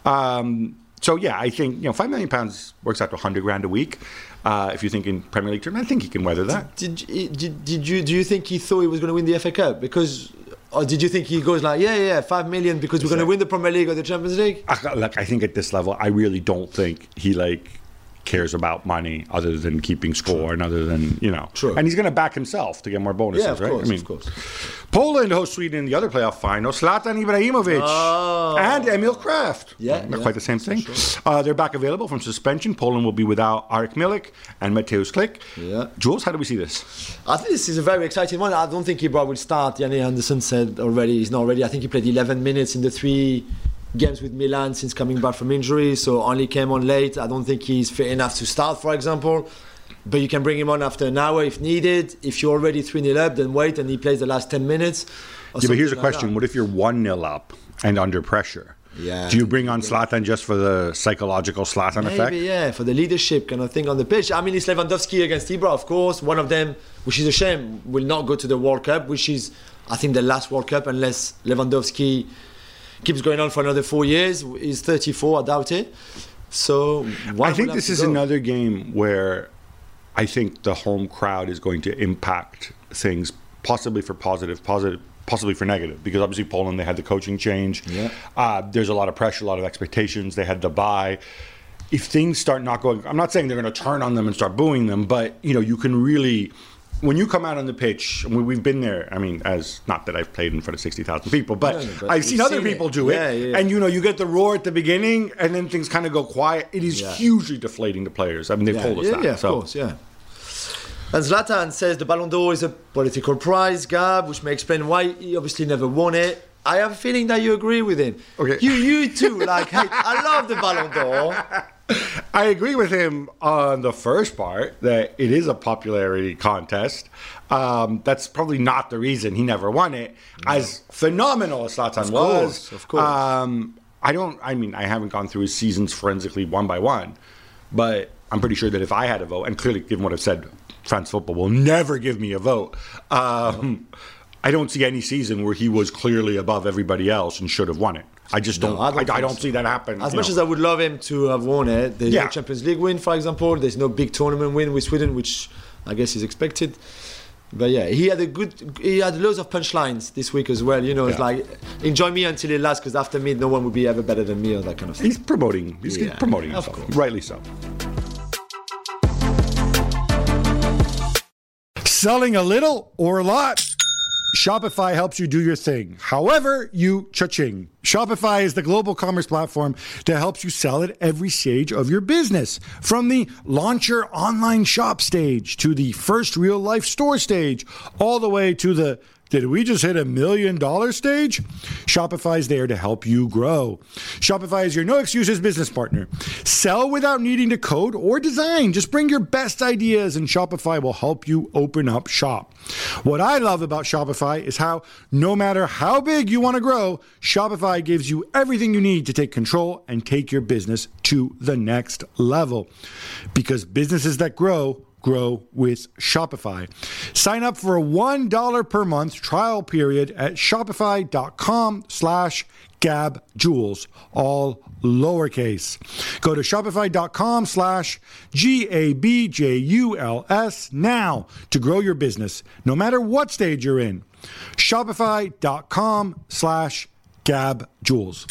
Um, so, yeah, I think, you know, five million pounds works out to one hundred grand a week. Uh, if you think in Premier League terms, I think he can weather that. Did, did, did, did you do you think he thought he was going to win the F A Cup? Because, or did you think he goes like, yeah, yeah, five million because we're going to win the Premier League or the Champions League? I, like, I think at this level, I really don't think he, like, cares about money other than keeping score and other than, you know. True. And he's going to back himself to get more bonuses, Yeah, of right? course, I mean, of course. Poland hosts Sweden in the other playoff final. Zlatan Ibrahimovic Oh. and Emil Kraft. Yeah, Not yeah, quite the same thing. sure. Uh, they're back available from suspension. Poland will be without Arik Milik and Mateusz Klich. Yeah. Jules, how do we see this? I think this is a very exciting one. I don't think Ibra will start. Yanni Anderson said already he's not ready. I think he played eleven minutes in the three games with Milan since coming back from injury, so only came on late. I don't think he's fit enough to start, for example. But you can bring him on after an hour if needed. If you're already three nil up, then wait and he plays the last ten minutes. Yeah, but here's a like question. that. What if you're one nil up and under pressure? Yeah. Do you bring on Zlatan just for the psychological Zlatan Maybe, effect? yeah, for the leadership kind of thing on the pitch. I mean, it's Lewandowski against Ibra, of course. One of them, which is a shame, will not go to the World Cup, which is, I think, the last World Cup, unless Lewandowski keeps going on for another four years. He's thirty-four, I doubt it. So one I think will this have is to go. another game where I think the home crowd is going to impact things, possibly for positive, positive, possibly for negative. Because obviously Poland, they had the coaching change. Yeah. Uh, there's a lot of pressure, a lot of expectations. They had the bye. If things start not going, I'm not saying they're going to turn on them and start booing them, but you know, you can really. When you come out on the pitch, and we- we've been there. I mean, as not that I've played in front of sixty thousand people, but, No, no, but I've you've seen other seen people it. do it. Yeah, yeah, yeah. And you know, you get the roar at the beginning, and then things kind of go quiet. It is Yeah. hugely deflating to players. I mean, they've Yeah, told us yeah, that. yeah, of so. course, yeah. And Zlatan says the Ballon d'Or is a political prize, Gab, which may explain why he obviously never won it. I have a feeling that you agree with him. Okay. You, you too, like, hey, I love the Ballon d'Or. I agree with him on the first part that it is a popularity contest. Um, that's probably not the reason he never won it. No. As phenomenal as Zlatan Of was, course, of course. Um, I don't. I mean, I haven't gone through his seasons forensically one by one, but I'm pretty sure that if I had a vote, and clearly, given what I've said, France football will never give me a vote. Um, no. I don't see any season where he was clearly above everybody else and should have won it. I just don't. No, I don't, I, I don't so. see that happen. As you much know. as I would love him to have won it, there's Yeah. no Champions League win, for example. There's no big tournament win with Sweden, which I guess is expected. But yeah, he had a good. He had loads of punchlines this week as well. You know, it's Yeah. like enjoy me until it lasts, because after me, no one will be ever better than me, or that kind of thing. He's promoting. He's Yeah, promoting of himself. course. Rightly so. Selling a little or a lot? Shopify helps you do your thing. However, you cha-ching. Shopify is the global commerce platform that helps you sell at every stage of your business. From the launch your online shop stage to the first real life store stage, all the way to the Did we just hit a million dollar stage? Shopify is there to help you grow. Shopify is your no excuses business partner. Sell without needing to code or design. Just bring your best ideas and Shopify will help you open up shop. What I love about Shopify is how no matter how big you want to grow, Shopify gives you everything you need to take control and take your business to the next level. Because businesses that grow, grow with Shopify. Sign up for a one dollar per month trial period at shopify.com slash gabjules, all lowercase. Go to shopify.com slash G-A-B-J-U-L-S now to grow your business, no matter what stage you're in. Shopify.com slash gabjules.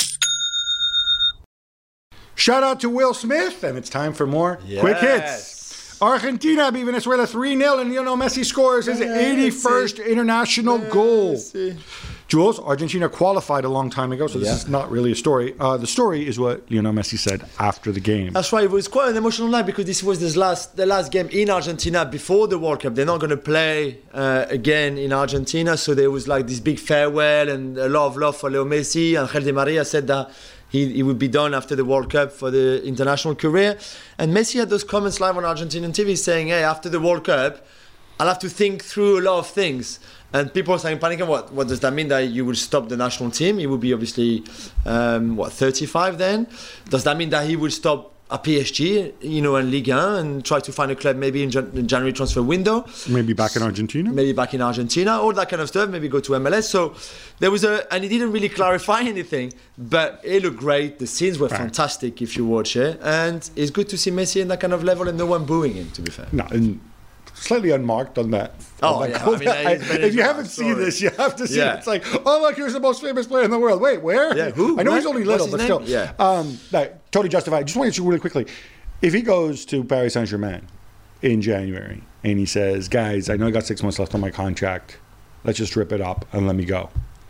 Shout out to Will Smith, and it's time for more Yes. quick hits. Argentina beat Venezuela three nil, and Lionel Messi scores his eighty-first international goal. Jules, Argentina qualified a long time ago, so this Yeah. is not really a story. Uh, the story is what Lionel Messi said after the game. That's right. It was quite an emotional night because this was the last the last game in Argentina before the World Cup. They're not going to play uh, again in Argentina, so there was like this big farewell and a lot of love for Leo Messi. And Angel Di Maria said that he, he would be done after the World Cup for the international career. And Messi had those comments live on Argentinian T V saying, "Hey, after the World Cup, I'll have to think through a lot of things." And people are saying, panicking, what, what does that mean, that you will stop the national team? He will be obviously, um, what, thirty-five then? Does that mean that he will stop at P S G, you know, and Ligue one and try to find a club maybe in Jan- the January transfer window? Maybe back in Argentina? Maybe back in Argentina, all that kind of stuff, maybe go to M L S. So there was a, and he didn't really clarify anything, but it looked great. The scenes were Right. fantastic if you watch it. And it's good to see Messi in that kind of level and no one booing him, to be fair. No, and slightly unmarked on that. Oh, on that yeah, goal. I mean, that is I- Venezuela, if you haven't seen sorry. this, you have to see Yeah. it. It's like, oh, look, here's the most famous player in the world. Wait, where? Yeah, who? I know What? he's only little, What's but his still. name? Yeah. Um, no, totally justified. I just want to ask you really quickly. If he goes to Paris Saint-Germain in January and he says, guys, I know I got six months left on my contract. Let's just rip it up and let me go.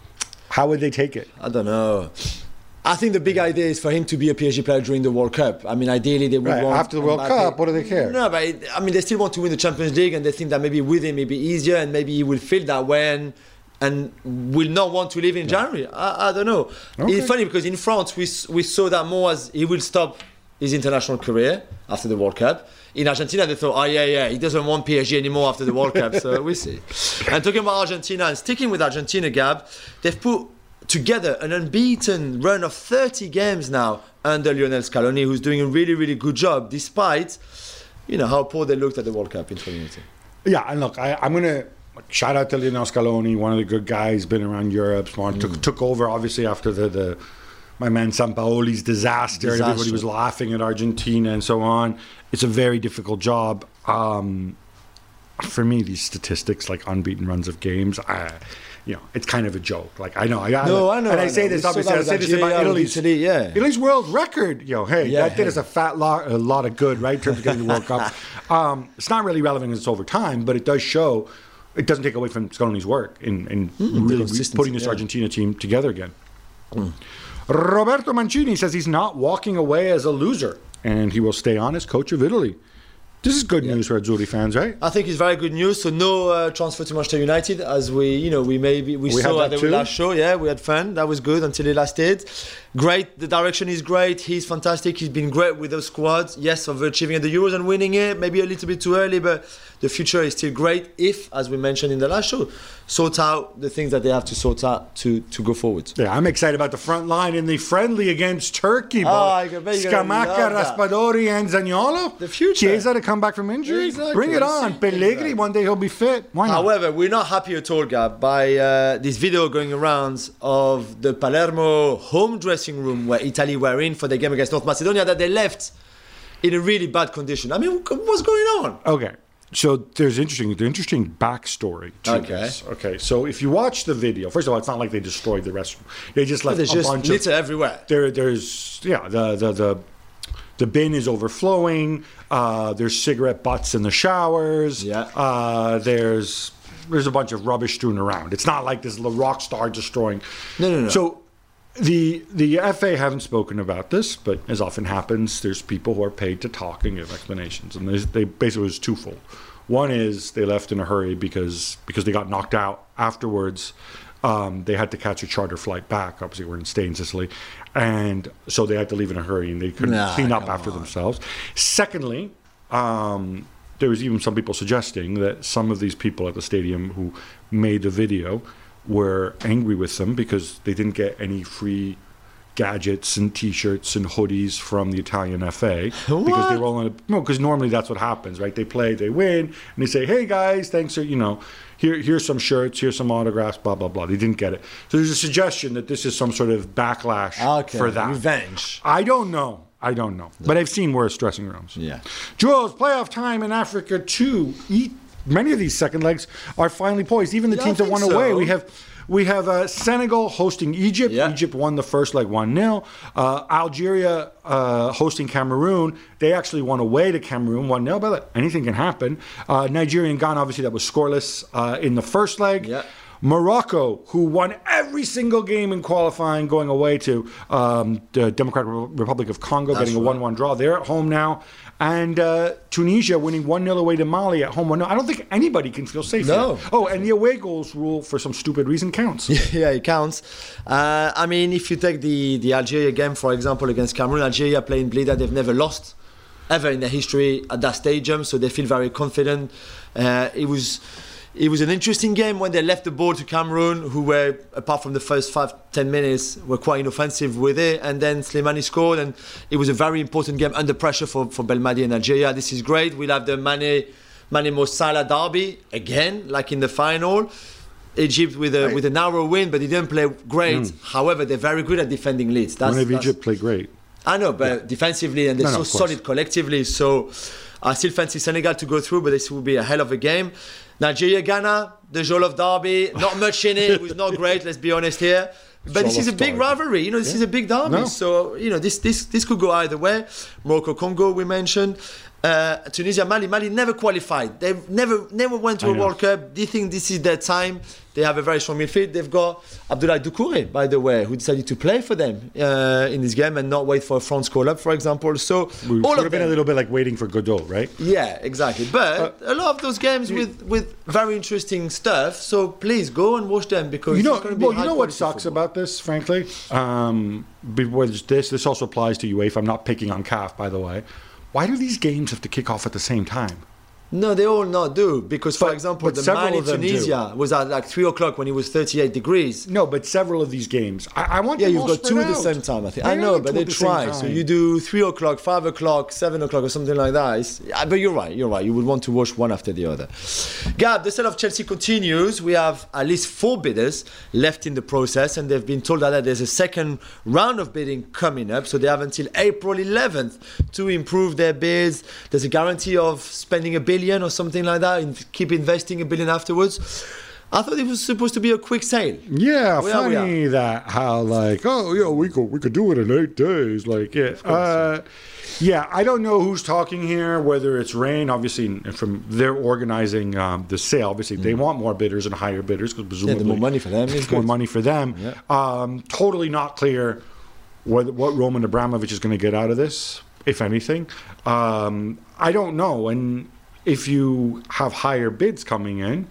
How would they take it? I don't know. I think the big idea is for him to be a P S G player during the World Cup. I mean, ideally they would Right, want after the World Mbappe. Cup, what do they care? No, but it, I mean, they still want to win the Champions League, and they think that maybe with him it'll be easier, and maybe he will feel that way, and, and will not want to leave in January. I, I don't know. Okay. It's funny because in France we s- we saw that more as he will stop his international career after the World Cup. In Argentina, they thought, oh yeah, yeah, he doesn't want P S G anymore after the World Cup. So we'll see. And talking about Argentina and sticking with Argentina, Gab, they've put together an unbeaten run of thirty games now under Lionel Scaloni, who's doing a really, really good job, despite, you know, how poor they looked at the World Cup in twenty eighteen. Yeah, and look, I, I'm going to shout out to Lionel Scaloni, one of the good guys, been around Europe, one, took, took over obviously after the, the my man Sampaoli's disaster, and everybody Disaster. was laughing at Argentina and so on. It's a very difficult job. Um, for me, these statistics, like unbeaten runs of games, I, you know, it's kind of a joke. Like I know, I, No, I know, and I, I say know. this We saw obviously. that I with say this about Algeria, with Italy's, Italy, yeah. Italy's world record. Yo, hey, Yeah, that did hey. us a fat lot, a lot of good, right? In terms of getting the World Cup. Um, it's not really relevant because it's over time, but it does show. It doesn't take away from Scaloni's work in, in really consistency, putting this yeah. Argentina team together again. Roberto Mancini says he's not walking away as a loser, and he will stay on as coach of Italy. This is good news for Azzurri fans, right? I think it's very good news. So no uh, transfer to Manchester United, as we, you know, we maybe we, We saw had at that the too. last show. Yeah, we had fun. That was good until he last did. Great. The direction is great. He's fantastic. He's been great with those squads. Yes, overachieving at the Euros and winning it. Maybe a little bit too early, but the future is still great if, as we mentioned in the last show, sort out the things that they have to sort out to, to go forward. Yeah, I'm excited about the front line in the friendly against Turkey. Oh, I can bet you're gonna Scamacca, love that. Raspadori, and Zaniolo. The future. Chiesa to come back from injury. Exactly. Bring it on. Pellegrini, Exactly. one day he'll be fit. Why not? However, we're not happy at all, Gab, by uh, this video going around of the Palermo home dressing room where Italy were in for the game against North Macedonia that they left in a really bad condition. I mean, what's going on? Okay. So there's interesting, the interesting backstory to Okay. this. Okay. So if you watch the video, first of all, it's not like they destroyed the restroom. They just left There's a just bunch litter of everywhere. there. There's yeah. The the the the bin is overflowing. Uh, there's cigarette butts in the showers. Yeah. Uh, there's there's a bunch of rubbish strewn around. It's not like this rock star destroying. No, no, no. So the the F A haven't spoken about this, but as often happens, there's people who are paid to talk and give explanations, and there's- they basically was twofold. One is they left in a hurry because because they got knocked out afterwards. Um, they had to catch a charter flight back. Obviously, we're in stay in Sicily, and so they had to leave in a hurry, and they couldn't Nah, clean up come after on. themselves. Secondly, um, there was even some people suggesting that some of these people at the stadium who made the video were angry with them because they didn't get any free gadgets and T-shirts and hoodies from the Italian F A because they were all on a, no, because normally that's what happens, right? They play, they win, and they say, "Hey guys, thanks for you know, here here's some shirts, here's some autographs, blah blah blah." They didn't get it, so there's a suggestion that this is some sort of backlash Okay, for that. revenge. I don't know. I don't know, but I've seen worse dressing rooms. Yeah. Jules, playoff time in Africa too. Eat, many of these second legs are finally poised. Even the Yeah, I teams that think won away, so. we have. We have uh, Senegal hosting Egypt. Yeah. Egypt won the first leg one nil. Uh, Algeria uh, hosting Cameroon. They actually won away to Cameroon one nil, but anything can happen. Uh, Nigeria and Ghana, obviously, that was scoreless uh, in the first leg. Yeah. Morocco, who won every single game in qualifying, going away to um, the Democratic Republic of Congo, That's getting a right. one one draw. They're at home now. And uh, Tunisia winning one nil away to Mali at home one nil. I don't think anybody can feel safe No. here. Oh, and the away goals rule, for some stupid reason, counts. Yeah, it counts. Uh, I mean, if you take the, the Algeria game, for example, against Cameroon, Algeria playing Blida, they've never lost ever in their history at that stadium, so they feel very confident. Uh, it was it was an interesting game when they left the ball to Cameroon, who were, apart from the first five, ten minutes, were quite inoffensive with it, and then Slimani scored, and it was a very important game under pressure for, for Belmadi and Algeria. This is great. We'll have the Mane, Mane Mo Salah derby again, like in the final. Egypt with a with a narrow win, but they didn't play great. However, they're very good at defending leads. That's, One of that's- Egypt played great. I know, but defensively, and they're No, no, so of course. solid collectively. So I still fancy Senegal to go through, but this will be a hell of a game. Nigeria, Ghana, the Jollof Derby, not much in it. It was not great, let's be honest here. But this is a Jollof big Derby. rivalry. You know, this is a big derby. No. So, you know, this, this, this could go either way. Morocco, Congo, we mentioned. Uh, Tunisia, Mali. Mali never qualified. They've never never went to I a know. World Cup. They think this is their time. They have a very strong midfield. They've got Abdoulaye Doucouré, by the way, who decided to play for them uh, in this game and not wait for a France call-up, for example. So We all would of have been a them. little bit like waiting for Godot, right? Yeah, exactly. But Uh, a lot of those games with, with very interesting stuff. So please go and watch them because You know, it's going to be well, you high know what quality sucks football. about this, frankly? Um, because this this also applies to UEFA. I'm not picking on C A F, by the way. Why do these games have to kick off at the same time? No, they all not do because, for But- example, but the several Mali of them do. Tunisia was at like three o'clock when it was thirty-eight degrees. No, but several of these games. I, I want Yeah, them you've all got two spread at the out. same time, I think. Why I are know, they but two they at the same try. So time? you do three o'clock, five o'clock, seven o'clock, or something like that. It's, yeah, but you're right, you're right. You would want to watch one after the other. Gab, the sale of Chelsea continues. We have at least four bidders left in the process, and they've been told that there's a second round of bidding coming up. So they have until April eleventh to improve their bids. There's a guarantee of spending a billion or something like that, and keep investing a billion afterwards. I thought it was supposed to be a quick sale. Yeah, Where are we funny that how like oh yeah we could we could do it in eight days like yeah uh, yeah I don't know who's talking here, whether it's Rain obviously from they're organizing um, the sale, obviously they want more bidders and higher bidders because Yeah, presumably the more money for them is more good. money for them. Yeah. Um, totally not clear what what Roman Abramovich is going to get out of this, if anything. Um, I don't know, and if you have higher bids coming in,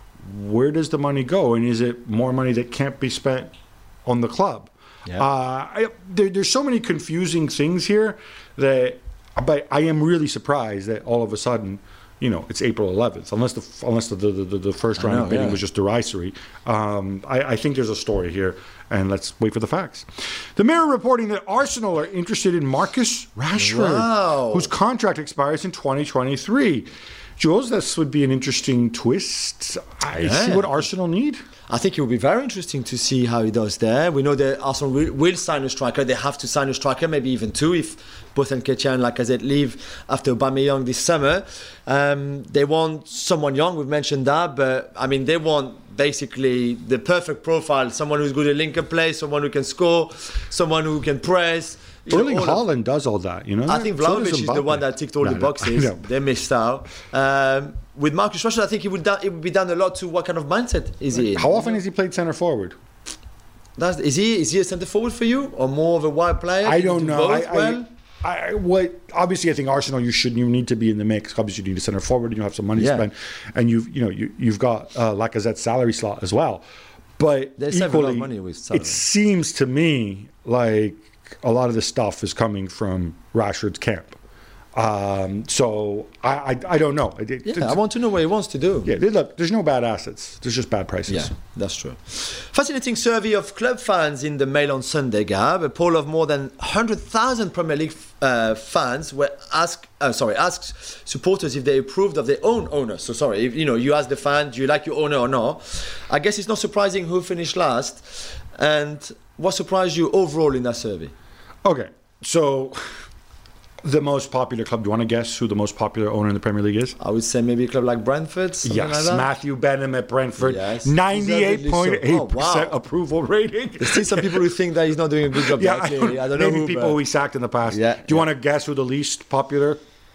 where does the money go? And is it more money that can't be spent on the club? Yeah. Uh, I, there, there's so many confusing things here that, but I am really surprised that all of a sudden, you know, it's April eleventh. Unless the unless the the, the, the first I round know, of bidding yeah. was just derisory. Um, I, I think there's a story here, and let's wait for the facts. The Mirror reporting that Arsenal are interested in Marcus Rashford, Wow. whose contract expires in twenty twenty-three. Jules, this would be an interesting twist. I see Yeah. what Arsenal need. I think it will be very interesting to see how he does there. We know that Arsenal will, will sign a striker. They have to sign a striker, maybe even two, if both Nketiah and Lacazette leave after Aubameyang this summer. Um, they want someone young. We've mentioned that, but I mean, they want basically the perfect profile: someone who's good at link-up play, someone who can score, someone who can press. You know, Erling all of- Haaland does all that, you know. I think So does Vlahovic is the Mbappe. one that ticked all No, the no, boxes. I know. They missed out. Um, with Marcus Rashford, I think it would da- it would be done a lot to what kind of mindset is he in. How often has he played centre forward? That's, is he is he a centre forward for you, or more of a wide player? I Can he don't do know. both I, well? I, what obviously I think Arsenal, you shouldn't even need to be in the mix. Obviously, you need a centre forward, and you have some money Yeah. to spend, and you've you know you, you've got uh, Lacazette's salary slot as well. But They save a lot of equally, money with salary. it seems to me like a lot of the stuff is coming from Rashford's camp. Um, so I, I I don't know. It, it- Yeah, I want to know what he wants to do. yeah, look, there's no bad assets. There's just bad prices. Yeah, that's true. Fascinating survey of club fans in the Mail on Sunday, Gab. A poll of more than one hundred thousand Premier League uh, fans were asked, uh, sorry, asked supporters if they approved of their own owner. So sorry, if, you know, you ask the fan, do you like your owner or not? I guess it's not surprising who finished last. And what surprised you overall in that survey? Okay, so the most popular club. Do you want to guess who the most popular owner in the Premier League is? I would say maybe a club like Brentford, something Yes, like that. Matthew Benham at Brentford. Yes, ninety-eight point eight deservedly so. percent Oh, wow. approval rating. There's still some people who think that he's not doing a good job. Yeah, there, I clearly. don't, I don't know maybe who, people but- who he sacked in the past. Yeah, Do you yeah. want to guess who the least popular?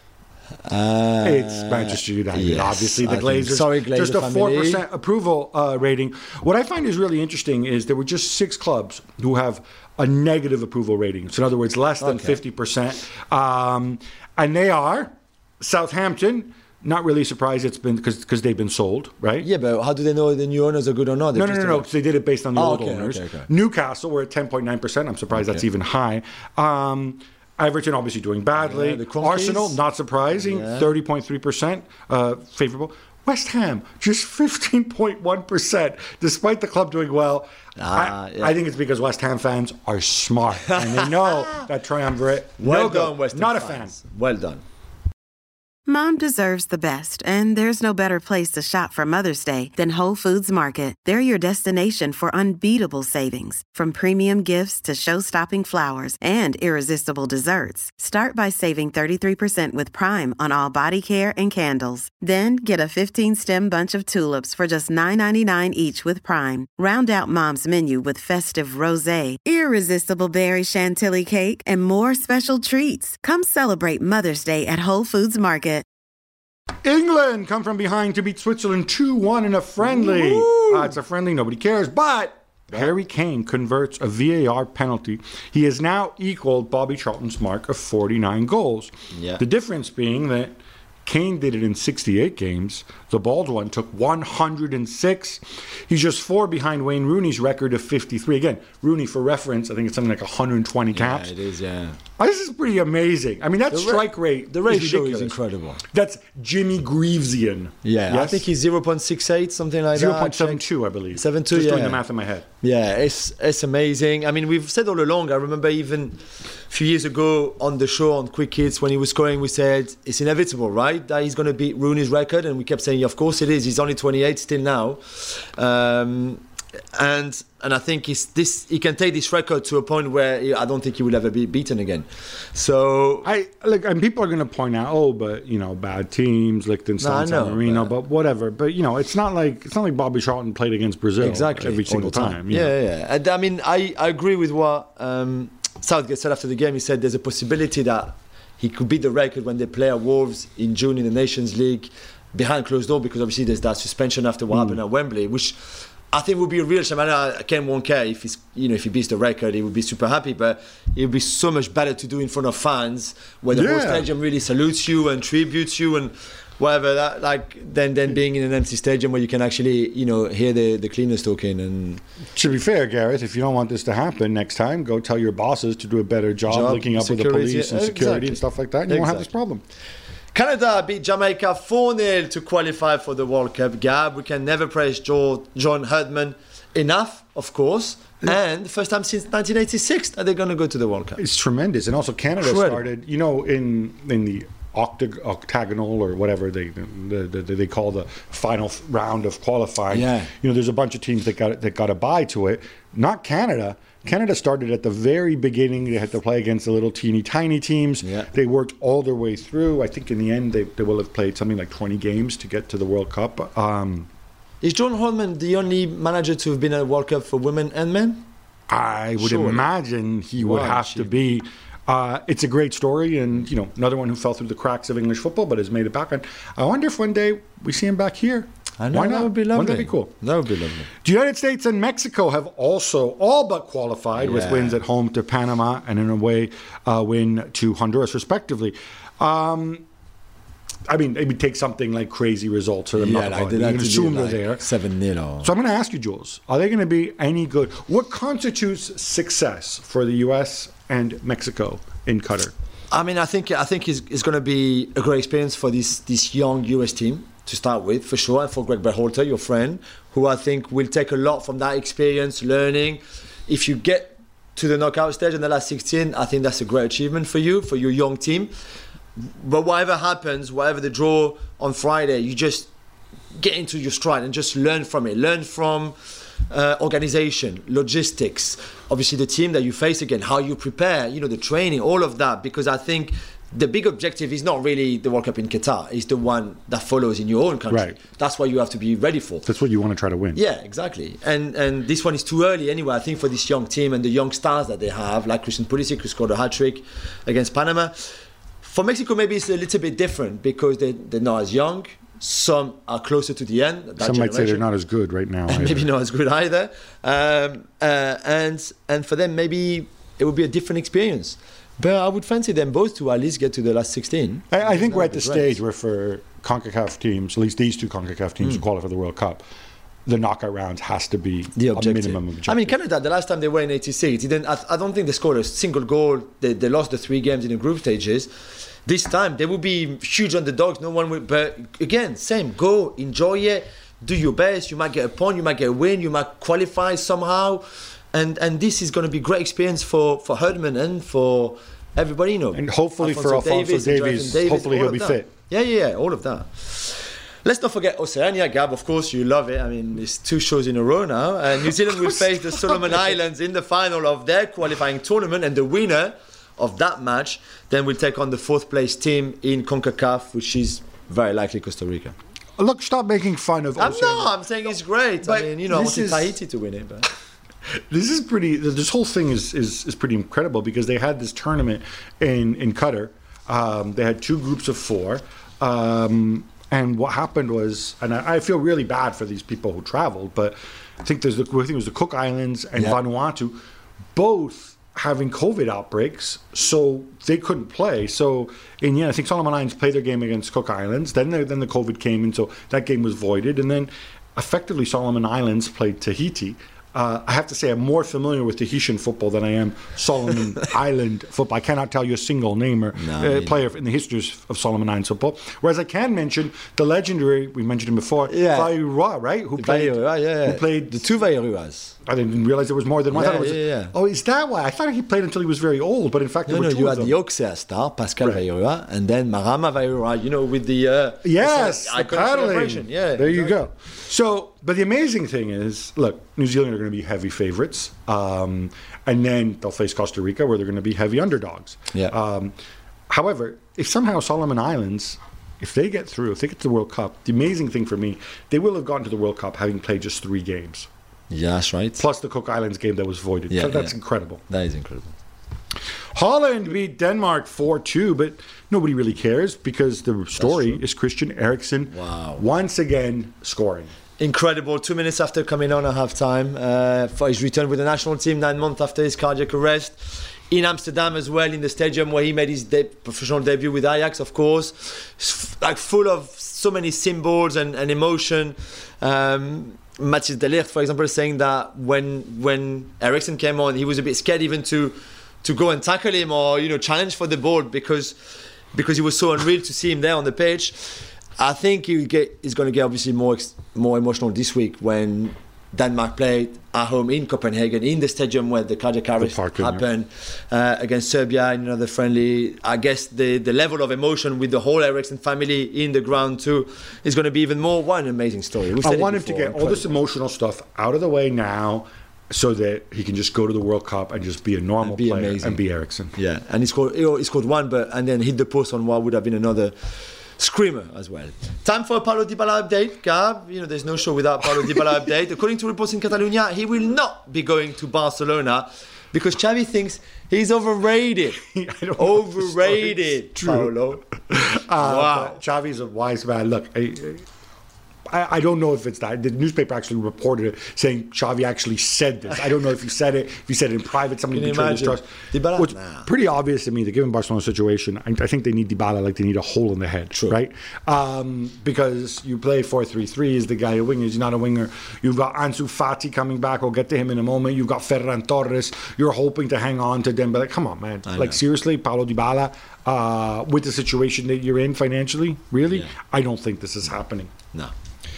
Uh, It's Manchester United, yes, obviously. The I think- Glazers. sorry, Glazer just a four family. percent approval uh, rating. What I find is really interesting is there were just six clubs who have a negative approval rating. So in other words, less than Okay. fifty percent. Um, and they are Southampton. Not really surprised it's been because they've been sold, right? Yeah, but how do they know the new owners are good or not? They No, no, just no, no. don't- 'Cause they did it based on the Oh, old okay, owners. okay, okay. Newcastle, we're at ten point nine percent. I'm surprised that's Okay. even high. Um, Everton obviously doing badly. Yeah, the Cronkies. Arsenal, not surprising, Yeah. thirty point three percent uh, favorable. West Ham, just fifteen point one percent, despite the club doing well. Ah, I, yeah. I think it's because West Ham fans are smart and they know that triumvirate. Well no done, good. West Ham Not a fans. fan. Well done. Mom deserves the best, and there's no better place to shop for Mother's Day than Whole Foods Market. They're your destination for unbeatable savings, from premium gifts to show-stopping flowers and irresistible desserts. Start by saving thirty-three percent with Prime on all body care and candles. Then get a fifteen-stem bunch of tulips for just nine ninety-nine each with Prime. Round out Mom's menu with festive rosé, irresistible berry chantilly cake, and more special treats. Come celebrate Mother's Day at Whole Foods Market. England come from behind to beat Switzerland two one in a friendly. Uh, it's a friendly, nobody cares. But Harry Kane converts a V A R penalty. He has now equaled Bobby Charlton's mark of forty-nine goals. Yeah. The difference being that Kane did it in sixty-eight games. The bald one took one hundred six. He's just four behind Wayne Rooney's record of fifty-three. Again, Rooney, for reference, I think it's something like one hundred twenty caps. Yeah, it is, yeah. Oh, this is pretty amazing. I mean, that The ra- strike rate, the is ratio is ridiculous. incredible. That's Jimmy Greavesian. Yeah, I Yes? think he's zero point six eight, something like zero that. point seven two, I believe. seven two, Just doing yeah. the math in my head. Yeah, it's it's amazing. I mean, we've said all along. I remember even a few years ago on the show on Quick Hits when he was scoring, we said it's inevitable, right? That he's going to beat Rooney's record, and we kept saying, of course it is. He's only twenty-eight still now, um, and and I think he's this. He can take this record to a point where he, I don't think he will ever be beaten again. So I look, and people are going to point out, oh, but you know, bad teams, Liechtenstein, No, I San know, Marino, but- but whatever. But you know, it's not like it's not like Bobby Charlton played against Brazil exactly every all single the time. you Yeah, know. yeah, yeah. And I mean, I, I agree with what um, Southgate said after the game. He said there's a possibility that he could beat the record when they play at Wolves in June in the Nations League behind closed door, because obviously there's that suspension after what Mm. happened at Wembley, which I think would be a real shame. I know Ken won't care if he's, you know, if he beats the record, he would be super happy. But it would be so much better to do in front of fans, where the whole Yeah. stadium really salutes you and tributes you and whatever. That like than than being in an empty stadium where you can actually, you know, hear the the cleaners talking. And To be fair, Gareth, if you don't want this to happen next time, go tell your bosses to do a better job, Job, linking up with the security, police and yeah, security exactly. and stuff like that. And you won't have this Exactly. problem. Canada beat Jamaica four nil to qualify for the World Cup. Gab, we can never praise Joe, John Herdman enough, of course. And first time since nineteen eighty-six that they're going to go to the World Cup. It's tremendous, and also Canada Incredible. started. You know, in in the octag- octagonal or whatever they the, the, they call the final f- round of qualifying. Yeah. You know, there's a bunch of teams that got that got a bye to it. Not Canada. Canada started at the very beginning. They had to play against the little teeny tiny teams. Yeah. They worked all their way through. I think in the end they, they will have played something like twenty games to get to the World Cup. Um, Is John Herdman the only manager to have been at a World Cup for women and men? I would Surely. imagine he would Wow, have to gee. be. Uh, it's a great story, and you know, another one who fell through the cracks of English football, but has made it back. And I wonder if one day we see him back here. I know, Why not? that would be lovely. Wouldn't that be cool? That would be lovely. The United States and Mexico have also all but qualified with Yeah. wins at home to Panama and an away uh, win to Honduras, respectively. Um, I mean, it would take something like crazy results for them Yeah, not to like qualify. they You can assume they're there. seven nil or... So I'm going to ask you, Jules, are they going to be any good? What constitutes success for the U S and Mexico in Qatar? I mean, I think I think it's, it's going to be a great experience for this this young U S team to start with, for sure, and for Greg Berhalter, your friend, who I think will take a lot from that experience, learning. If you get to the knockout stage in the last sixteen, I think that's a great achievement for you, for your young team. But whatever happens, whatever the draw on Friday, you just get into your stride and just learn from it. Learn from uh, organization, logistics, obviously the team that you face again, how you prepare, you know, the training, all of that. Because I think the big objective is not really the World Cup in Qatar. It's the one that follows in your own country. Right. That's what you have to be ready for. That's what you want to try to win. Yeah, exactly. And and this one is too early anyway, I think, for this young team and the young stars that they have, like Christian Pulisic, who scored a hat-trick against Panama. For Mexico, maybe it's a little bit different because they, they're not as young. Some are closer to the end. That Some might say they're generation. not as good right now. And maybe either. not as good either. Um, uh, and and for them, maybe it would be a different experience. But I would fancy them both to at least get to the last sixteen. I, I think That we're would at the be great. stage where for CONCACAF teams, at least these two CONCACAF teams Hmm. who qualify for the World Cup, the knockout rounds has to be The a objective. minimum objective. I mean, Canada, the last time they were in eighty-six, it didn't, I, I don't think they scored a single goal. They, they lost the three games in the group stages. This time, they will be huge underdogs. No one will. But again, same. Go, enjoy it, do your best. You might get a point, you might get a win, you might qualify somehow. And and this is going to be great experience for, for Herdman and for everybody, you know. And hopefully for Alphonso and Davies, Jonathan hopefully all he'll of be that. fit. Yeah, yeah, yeah, all of that. Let's not forget Oceania, Gab. Of course, you love it. I mean, it's two shows in a row now. And New Zealand will face the Solomon Islands in the final of their qualifying tournament. And the winner of that match then will take on the fourth place team in CONCACAF, which is very likely Costa Rica. Look, stop making fun of I'm Oceania. not. I'm saying it's great. But I mean, you know, I this wanted is- Tahiti to win it. But This is pretty. This whole thing is, is, is pretty incredible because they had this tournament in in Qatar. Um, they had two groups of four, um, and what happened was, and I, I feel really bad for these people who traveled, but I think there's the I think it was the Cook Islands and Yeah. Vanuatu, both having COVID outbreaks, so they couldn't play. So in yeah, I think Solomon Islands played their game against Cook Islands. Then the, then the COVID came in, so that game was voided, and then effectively Solomon Islands played Tahiti. Uh, I have to say I'm more familiar with Tahitian football than I am Solomon Island football. I cannot tell you a single name or No, uh, me player in the history of Solomon Islands football. Whereas I can mention the legendary, we mentioned him before, Yeah. Vairua, right? Who played, Vairua, yeah, yeah. who played the two Vairuas. I didn't realize there was more than one. I Yeah, thought it was, yeah, yeah. Oh, is that why? I thought he played until he was very old, but in fact, No, there were no, two you of had them. the Auxerre star, Pascal Right. Vairua, and then Marama Vairua, you know, with the... Uh, Yes, the the iconic paddling. celebration. Yeah, there you exactly. go. So, but the amazing thing is, look, New Zealand are going to be heavy favorites, um, and then they'll face Costa Rica, where they're going to be heavy underdogs. Yeah. Um, however, if somehow Solomon Islands, if they get through, if they get to the World Cup, the amazing thing for me, they will have gotten to the World Cup having played just three games, Yeah, that's right. plus the Cook Islands game that was voided. Yeah, So that's yeah. incredible. That is incredible. Holland beat Denmark four two, but nobody really cares because the story true. is Christian Eriksen Wow. once again scoring. Incredible. Two minutes after coming on at half-time uh, for his return with the national team, nine months after his cardiac arrest. In Amsterdam as well, in the stadium where he made his de- professional debut with Ajax, of course. It's f- like full of so many symbols and, and emotion. Um, Mathis de Ligt, for example, saying that when when Eriksen came on, he was a bit scared even to to go and tackle him or, you know, challenge for the ball because because it was so unreal to see him there on the pitch. I think he will get, he's going to get obviously more ex- more emotional this week when Denmark played at home in Copenhagen, in the stadium where the cardiac arrest park, yeah. happened uh, against Serbia in another friendly. I guess the, the level of emotion with the whole Eriksen family in the ground too is going to be even more. What an amazing story. We've I said it want him to before, get all this incredible. emotional stuff out of the way now so that he can just go to the World Cup and just be a normal And be player amazing. and be Eriksen. Yeah, and he scored, he scored one, but and then hit the post on what would have been another screamer as well. Time for a Paulo Dybala update, Gab. You know, there's no show without Paulo Dybala update. According to reports in Catalonia, he will not be going to Barcelona because Xavi thinks he's overrated. I don't know if the story's Overrated, true. Paulo. Uh, Wow. but Xavi's a wise man. Look, I, I- I, I don't know if it's that. The newspaper actually reported it, saying Xavi actually said this. I don't know if he said it, if he said it in private, somebody Can you betrayed his imagine? trust. Dybala? What's Nah. pretty obvious to me, the given Barcelona situation, I, I think they need Dybala like they need a hole in the head, True. right? Um, because you play four three three, is the guy a winger? He's not a winger. You've got Ansu Fati coming back. We'll get to him in a moment. You've got Ferran Torres. You're hoping to hang on to Dembele. Come on, man. I Like, know. seriously, Paulo Dybala, uh, with the situation that you're in financially, really? Yeah. I don't think this is happening. No.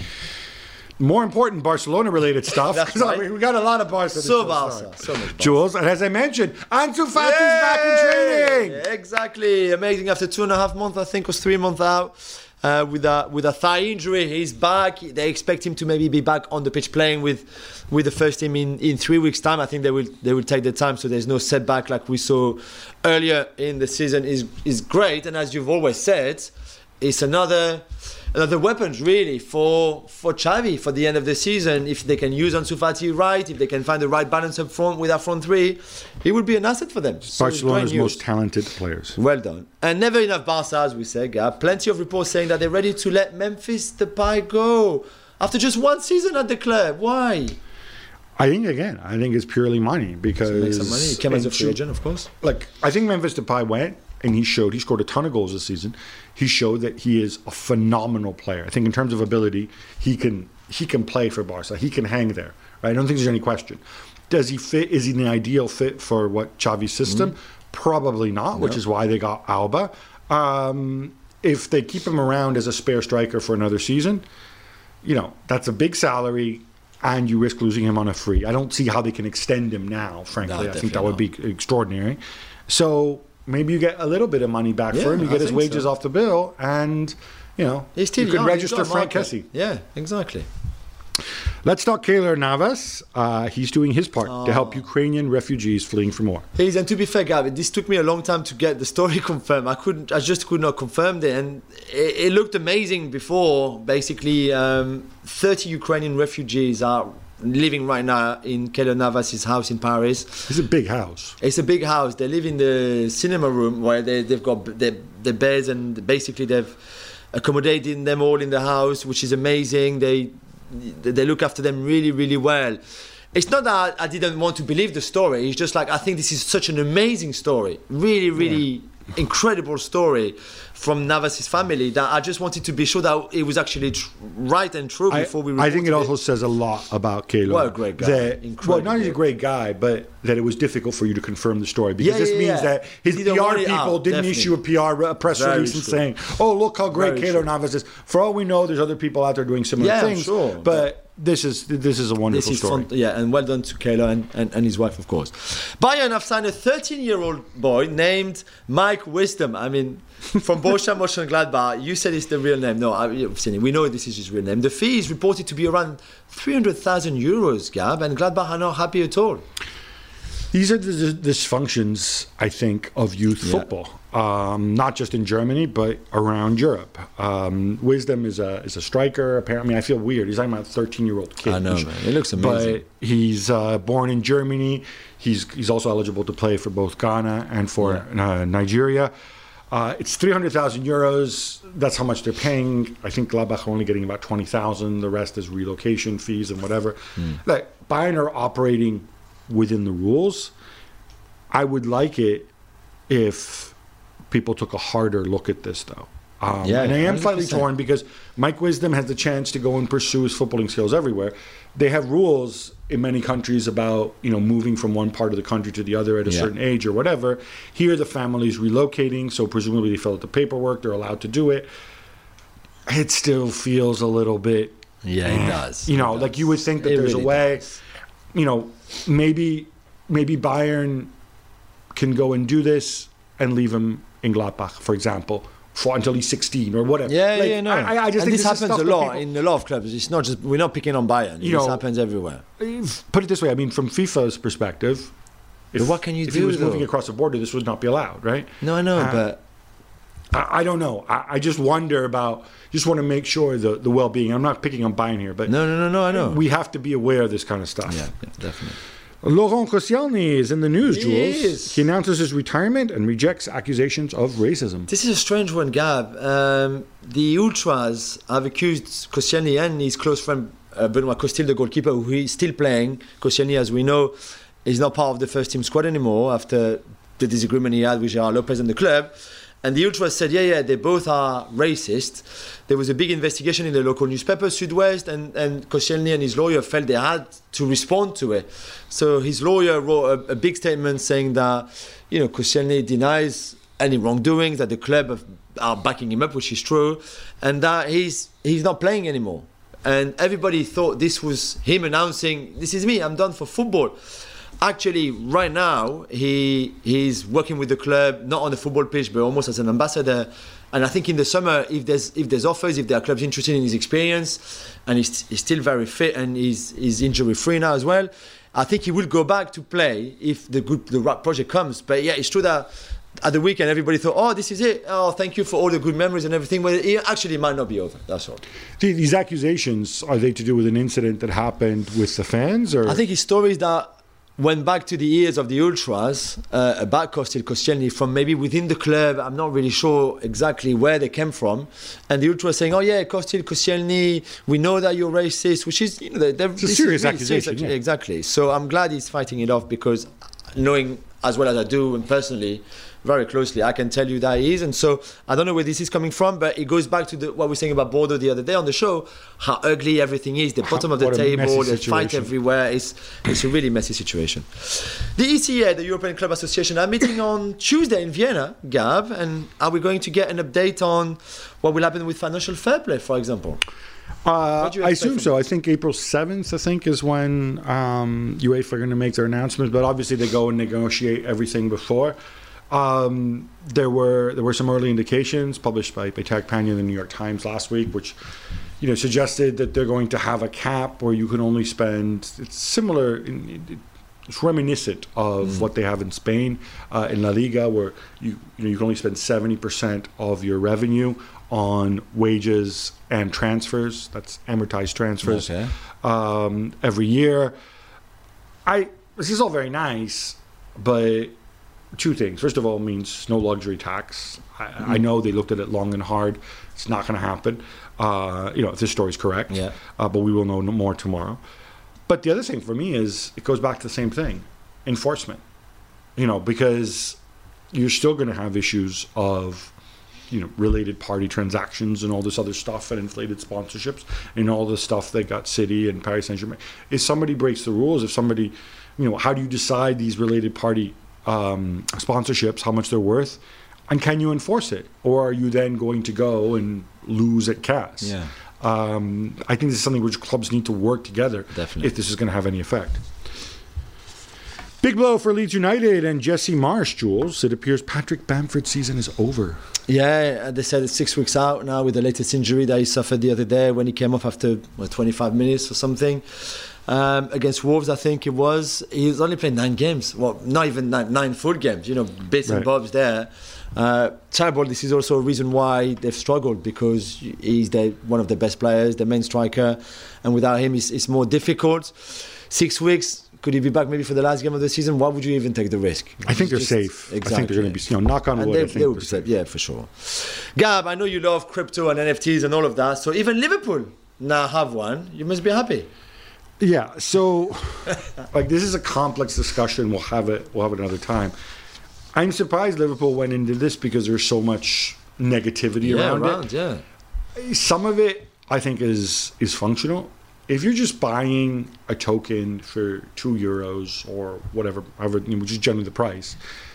More important Barcelona-related stuff. That's 'cause, I right. mean, we got a lot of Barca. So to Barca. start. So much Barca. Jules, and as I mentioned, Ansu Fati's back in training. Yeah, exactly. Amazing. After two and a half months, I think, was three months out uh, with a with a thigh injury. He's back. They expect him to maybe be back on the pitch playing with with the first team in, in three weeks' time. I think they will they will take their time, so there's no setback like we saw earlier in the season. Is is great, and as you've always said, it's another. Another weapons really for for Xavi for the end of the season. If they can use Ansu Fati right, if they can find the right balance up front with our front three, he would be an asset for them. So it's Barcelona's great news. most talented players. Well done. And never enough Barca, as we said, Gab. Plenty of reports saying that they're ready to let Memphis Depay go after just one season at the club. Why? I think, again, I think it's purely money because... Make some money. He came as a and free shoot- agent, of course. Like, I think Memphis Depay went and he showed, he scored a ton of goals this season. He showed that he is a phenomenal player. I think in terms of ability, he can he can play for Barca. He can hang there. Right? I don't think there's any question. Does he fit? Is he an ideal fit for what Xavi's system? Probably not, which No. is why they got Alba. Um, if they keep him around as a spare striker for another season, you know, that's a big salary and you risk losing him on a free. I don't see how they can extend him now, frankly. No, I think that would definitely be extraordinary. So maybe you get a little bit of money back Yeah, for him. You I get his think wages so. off the bill and, you know, He's still you could young. He's register got a Frank market. Kessie. Yeah, exactly. Let's talk Keylor Navas. Uh, he's doing his part to help Ukrainian refugees fleeing from war. He's, and to be fair, Gavin, this took me a long time to get the story confirmed. I couldn't, I just could not confirm it, and it, it looked amazing before. Basically, um, thirty Ukrainian refugees are living right now in Keylor Navas' house in Paris. It's a big house. It's a big house. They live in the cinema room where they, they've got the, the beds, and basically they've accommodated them all in the house, which is amazing. They they look after them really, really well. It's not that I didn't want to believe the story. It's just like I think this is such an amazing story. Really, really incredible story from Navas' family that I just wanted to be sure that it was actually tr- right and true I, before we I think it reported also says a lot about Keylor. What a great guy. That, well, Incredible. not only a great guy, but that it was difficult for you to confirm the story. Because Yeah, this yeah, means yeah. that his He P didn't R want it people out, didn't definitely. issue a P R a press Very release and true. saying, oh, look how great Very Keylor true. Navas is. For all we know, there's other people out there doing similar Yeah, things. sure. But this is this is a wonderful This is story. fun, yeah, and well done to Keylor and, and, and his wife, of course. Bayern have signed a thirteen-year-old boy named Mike Wisdom. I mean, from Borussia Mönchengladbach. You said it's the real name. No, I, you've seen it. We know this is his real name. The fee is reported to be around three hundred thousand euros, Gab, and Gladbach are not happy at all. These are the the dysfunctions, I think, of youth Yeah. football. Um, not just in Germany, but around Europe. Um, Wisdom is a is a striker. Apparently, I feel weird. He's talking about a thirteen-year-old kid. I know, man. It looks amazing. But he's uh, born in Germany. He's he's also eligible to play for both Ghana and for uh, Nigeria. Uh, it's three hundred thousand euros. That's how much they're paying. I think Gladbach are only getting about twenty thousand. The rest is relocation fees and whatever. Like, Bayern are operating within the rules. I would like it if people took a harder look at this, though. Um, Yeah, and I am one hundred slightly percent. torn because Mike Wisdom has the chance to go and pursue his footballing skills everywhere. They have rules in many countries about, you know, moving from one part of the country to the other at a Yeah. certain age or whatever. Here, the family's relocating, so presumably they fill out the paperwork. They're allowed to do it. It still feels a little bit, Yeah, it does. you know, It like does. you would think that It there's really a way, does. you know, maybe maybe Bayern can go and do this and leave him in Gladbach, for example, for until he's sixteen or whatever. Yeah, Like, yeah, no. I, I just and think this is happens stuff a that lot people- in a lot of clubs. It's not just we're not picking on Bayern. You This know, happens everywhere. Put it this way, I mean, from FIFA's perspective, if, But what can you if do, he was moving though? across the border, this would not be allowed, right? No, I know, Uh, but I, I don't know. I, I just wonder about, just want to make sure the, the well-being. I'm not picking on Bayern here, but no, no, no, no. I know. we have to be aware of this kind of stuff. yeah, yeah, definitely. Laurent Koscielny is in the news, He Jules. is. He announces his retirement and rejects accusations of racism. This is a strange one, Gab. Um, the Ultras have accused Koscielny and his close friend uh, Benoit Costil, the goalkeeper, who is still playing. Koscielny, as we know, is not part of the first team squad anymore after the disagreement he had with Gerard Lopez and the club. And the Ultras said, yeah, yeah, they both are racist. There was a big investigation in the local newspaper, Sud-West, and, and Koscielny and his lawyer felt they had to respond to it. So his lawyer wrote a, a big statement saying that, you know, Koscielny denies any wrongdoing, that the club have, are backing him up, which is true, and that he's he's not playing anymore. And everybody thought this was him announcing, this is me, I'm done for football. Actually, right now, he he's working with the club, not on the football pitch, but almost as an ambassador. And I think in the summer, if there's if there's offers, if there are clubs interested in his experience, and he's, he's still very fit and he's, he's injury-free now as well, I think he will go back to play if the good the right project comes. But yeah, it's true that at the weekend, everybody thought, oh, this is it. Oh, thank you for all the good memories and everything. But it actually might not be over. That's all. These accusations, are they to do with an incident that happened with the fans? Or? I think his stories that went back to the ears of the Ultras uh, about Costil Koscielny from maybe within the club. I'm not really sure exactly where they came from. And the Ultras saying, oh yeah, Costil Koscielny, we know that you're racist, which is, you know, they're, they're, it's a serious really accusation. Serious, yeah. Exactly. So I'm glad he's fighting it off, because knowing as well as I do and personally, very closely, I can tell you that he is. And so I don't know where this is coming from, but it goes back to the, what we were saying about Bordeaux the other day on the show, how ugly everything is, the bottom of the table, the fight everywhere. It's, it's a really messy situation. The E C A, the European Club Association, are meeting on Tuesday in Vienna, Gab, and are we going to get an update on what will happen with financial fair play, for example? Uh, I assume so. I think April seventh, I think, is when um, UEFA are going to make their announcements, but obviously they go and negotiate everything before. Um, there were there were some early indications published by, by Tarek Panya in the New York Times last week, which you know suggested that they're going to have a cap where you can only spend. It's similar, in, it's reminiscent of mm. what they have in Spain uh, in La Liga, where you you know you can only spend seventy percent of your revenue on wages and transfers. That's amortized transfers okay. um, every year. I this is all very nice, but two things. First of all, it means no luxury tax. I, mm. I know they looked at it long and hard. It's not going to happen. Uh, you know, if this story is correct. Yeah. Uh, but we will know more tomorrow. But the other thing for me is it goes back to the same thing: enforcement. You know, because you're still going to have issues of, you know, related party transactions and all this other stuff and inflated sponsorships and all the stuff that got City and Paris Saint-Germain. If somebody breaks the rules, if somebody, you know, how do you decide these related party um, sponsorships, how much they're worth, and can you enforce it? Or are you then going to go and lose at C A S? Yeah. Um, I think this is something which clubs need to work together. Definitely. If this is going to have any effect. Big blow for Leeds United and Jesse Marsch, Jules. It appears Patrick Bamford's season is over. Yeah, they said it's six weeks out now with the latest injury that he suffered the other day when he came off after what, twenty-five minutes or something. Um, against Wolves, I think it was. He's only played nine games. Well, not even nine, nine full games, you know, bits right. and bobs there. Uh, terrible. This is also a reason why they've struggled, because he's the, one of the best players, the main striker, and without him it's, it's more difficult. Six weeks. Could he be back maybe for the last game of the season? Why would you even take the risk? I think they're safe. Exactly. I think they're going to be, you know, knock on wood. They, I think they will be safe. Yeah, for sure. Gab, I know you love crypto and N F Ts and all of that. So even Liverpool now have one. You must be happy. Yeah. So, like, this is a complex discussion. We'll have it. We'll have it another time. I'm surprised Liverpool went into this because there's so much negativity yeah, around, around it. Yeah. Some of it, I think, is is functional. If you're just buying a token for two euros or whatever, however, which is generally the price,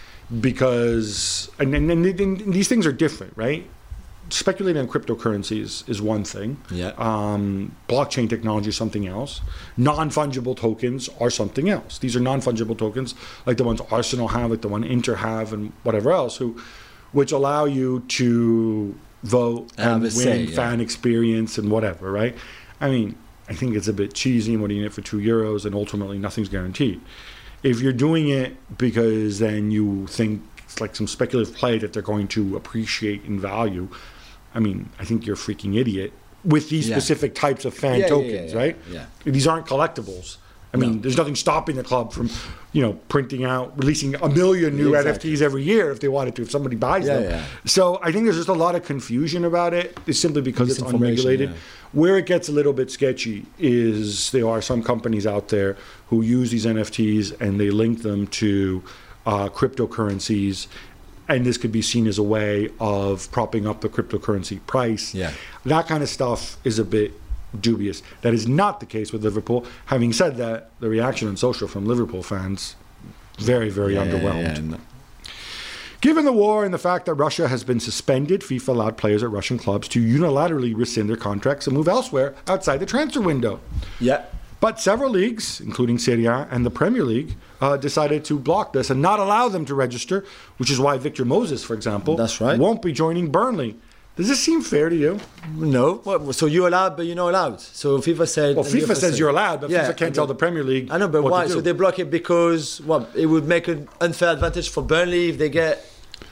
because and, and, and, and these things are different, right? Speculating on cryptocurrencies is one thing. Yeah. Um, blockchain technology is something else. Non-fungible tokens are something else. These are non-fungible tokens, like the ones Arsenal have, like the one Inter have, and whatever else, who, which allow you to vote and win say, yeah. fan experience and whatever, right? I mean, I think it's a bit cheesy what are you in it for two euros and ultimately nothing's guaranteed. If you're doing it because then you think it's like some speculative play that they're going to appreciate in value, I mean, I think you're a freaking idiot with these yeah. specific types of fan yeah, tokens, yeah, yeah, yeah. right? Yeah. These aren't collectibles. I mean, No. there's nothing stopping the club from, you know, printing out, releasing a million new Exactly. N F Ts every year if they wanted to, if somebody buys Yeah, them. yeah. So I think there's just a lot of confusion about it. It's simply because it's Misinformation, unregulated. yeah. Where it gets a little bit sketchy is there are some companies out there who use these N F Ts and they link them to uh, cryptocurrencies. And this could be seen as a way of propping up the cryptocurrency price. Yeah. That kind of stuff is a bit dubious. That is not the case with Liverpool. Having said that, the reaction on social from Liverpool fans, very, very Yeah, underwhelmed. yeah, no. Given the war and the fact that Russia has been suspended, FIFA allowed players at Russian clubs to unilaterally rescind their contracts and move elsewhere outside the transfer window. Yeah. But several leagues, including Serie A and the Premier League, uh, decided to block this and not allow them to register, which is why Victor Moses, for example, That's right. won't be joining Burnley. Does this seem fair to you? No. What, so you're allowed, but you're not allowed. So FIFA said. Well, and FIFA UEFA says said- you're allowed, but Yeah, FIFA can't and tell the- the Premier League. I know, but what why? to do. So they block it because what? It would make an unfair advantage for Burnley if they get.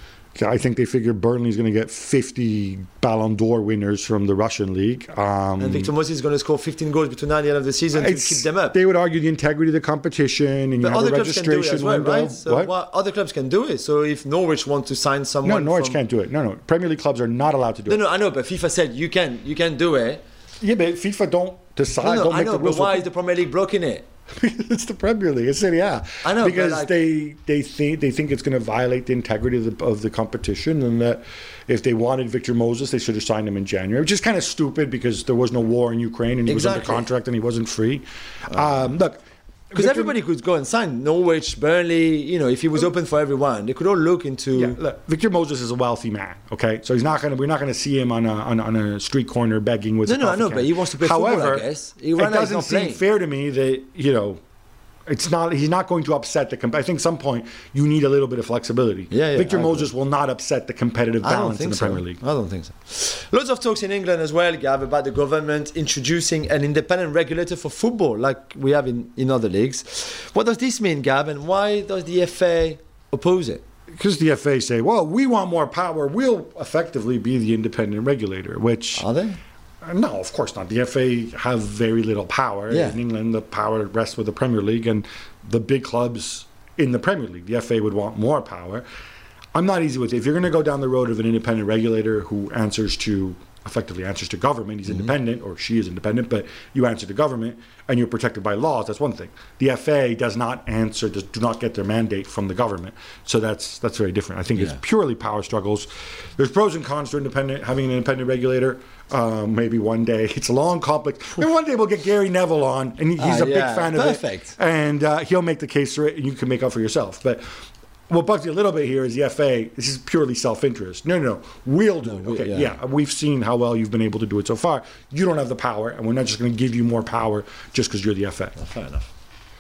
I think they figure Burnley's going to get fifty Ballon d'Or winners from the Russian league. Um, And Victor Moses is going to score fifteen goals between now and the end of the season to it's- keep them up. They would argue the integrity of the competition, and you But have other a clubs can do it registration as well, window. right? So What? what? Other clubs can do it. So if Norwich want to sign No, someone, Norwich from, can't do it. No, no. Premier League clubs are not allowed to do No, it. no, I know, but FIFA said you can, you can do it. Yeah, but FIFA don't decide. No, no, don't I make know, the but rules. why for- is the Premier League blocking it? It's the Premier League. It's Serie A. I know, but because like- they they think they think it's going to violate the integrity of the, of the competition, and that if they wanted Victor Moses, they should have signed him in January, which is kind of stupid because there was no war in Ukraine and he was under Exactly. contract and he wasn't free. Um, look, Because Victor- everybody could go and sign Norwich, Burnley. You know, if it was open for everyone, they could all look into. Yeah, look, Victor Moses is a wealthy man. Okay, so he's not gonna. We're not gonna see him on a on, a- on a street corner begging with. No, a no, I coffee know, can. but he wants to play football, I However, guess. He- it right now he's doesn't not seem playing. fair to me that you know. It's not. He's not going to upset the. comp- I think some point you need a little bit of flexibility. Yeah, yeah, Victor I Moses will not upset the competitive I don't balance in think the so. Premier League. I don't think so. Lots of talks in England as well, Gav, about the government introducing an independent regulator for football, like we have in, in other leagues. What does this mean, Gav, and why does the F A oppose it? Because the F A say, well, we want more power. We'll effectively be the independent regulator, which. Are they? Uh, No, of course not. The F A have very little power. Yeah. In England, the power rests with the Premier League and the big clubs in the Premier League. The F A would want more power. I'm not easy with it. If you're going to go down the road of an independent regulator who answers to, effectively answers to government, he's independent, or she is independent, but you answer to government and you're protected by laws, that's one thing. The F A does not answer, does, do not get their mandate from the government. So that's that's very different. I think Yeah. it's purely power struggles. There's pros and cons to independent having an independent regulator. Um, maybe one day. It's a long, complex. Maybe one day we'll get Gary Neville on, and he- he's Ah, a yeah. big fan of Perfect. it. And uh, he'll make the case for it, and you can make up for yourself. But what bugs you a little bit here is the F A, this is purely self-interest. No, no, no. We'll do it. we- Okay, yeah. yeah. We've seen how well you've been able to do it so far. You don't have the power, and we're not just going to give you more power just because you're the F A. Fair enough.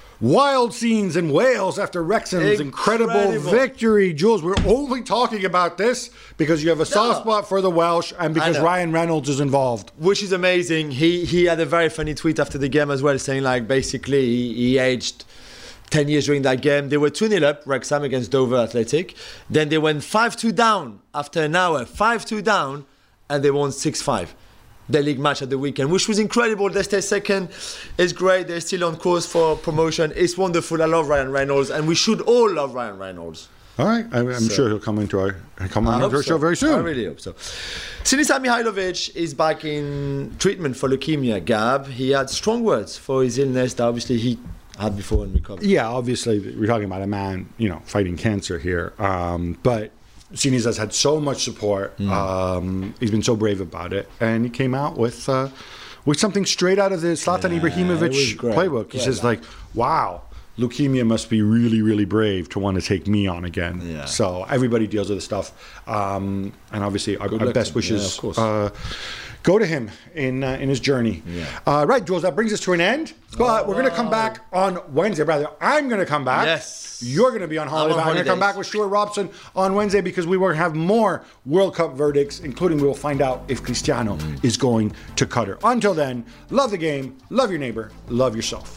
Wild scenes in Wales after Wrexham's incredible, Incredible. victory. Jules, we're only talking about this because you have a soft spot for the Welsh and because know. Ryan Reynolds is involved. Which is amazing. He he had a very funny tweet after the game as well, saying like basically he, he aged ten years during that game. They were two nil up, Wrexham against Dover Athletic. Then they went five two down after an hour, five two down, and they won six five. Their league match at the weekend, which was incredible. They stay second. It's great. They're still on course for promotion. It's wonderful. I love Ryan Reynolds, and we should all love Ryan Reynolds. All right, I'm, I'm So- sure he'll come into our come I on hope our so. show very soon. I really hope so. Sinisa Mihailovic is back in treatment for leukemia, Gab. He had strong words for his illness that obviously he had before and recovered. Yeah, obviously we're talking about a man, you know, fighting cancer here. Um, but Sinisa has had so much support. Mm. Um, he's been so brave about it, and he came out with uh, with something straight out of the Zlatan Yeah, it was Ibrahimovic great. playbook. He Great, says man. like, "Wow, leukemia must be really, really brave to want to take me on again." Yeah. So everybody deals with this stuff, um, and obviously our, Good our luck best to him. Yeah, wishes of course. uh, go to him in uh, in his journey. Yeah. Uh, right, Jules. That brings us to an end. But we're going to come back on Wednesday. Rather, I'm going to come back. Yes. You're going to be on holiday. on I'm going to come holidays. back with Stuart Robson on Wednesday because we will have more World Cup verdicts, including we will find out if Cristiano is going to Qatar. Until then, love the game, love your neighbor, love yourself.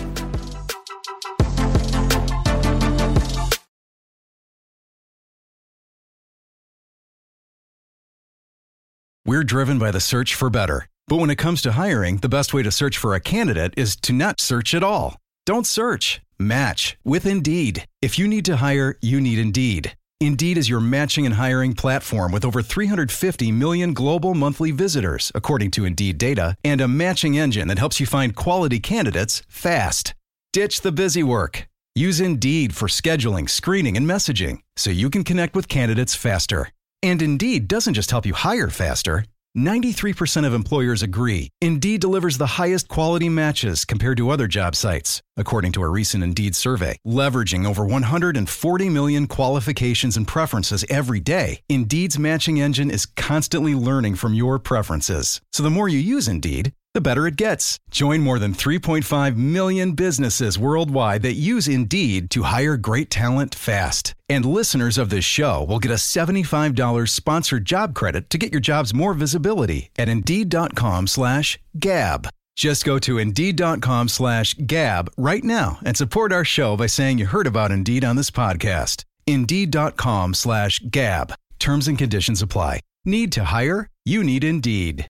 We're driven by the search for better. But when it comes to hiring, the best way to search for a candidate is to not search at all. Don't search. Match with Indeed. If you need to hire, you need Indeed. Indeed is your matching and hiring platform with over three hundred fifty million global monthly visitors, according to Indeed data, and a matching engine that helps you find quality candidates fast. Ditch the busy work. Use Indeed for scheduling, screening, and messaging so you can connect with candidates faster. And Indeed doesn't just help you hire faster. ninety-three percent of employers agree Indeed delivers the highest quality matches compared to other job sites, according to a recent Indeed survey. Leveraging over one hundred forty million qualifications and preferences every day, Indeed's matching engine is constantly learning from your preferences. So the more you use Indeed, the better it gets. Join more than three point five million businesses worldwide that use Indeed to hire great talent fast. And listeners of this show will get a seventy-five dollars sponsored job credit to get your jobs more visibility at Indeed.com slash Gab. Just go to Indeed.com slash Gab right now and support our show by saying you heard about Indeed on this podcast. Indeed.com slash Gab. Terms and conditions apply. Need to hire? You need Indeed.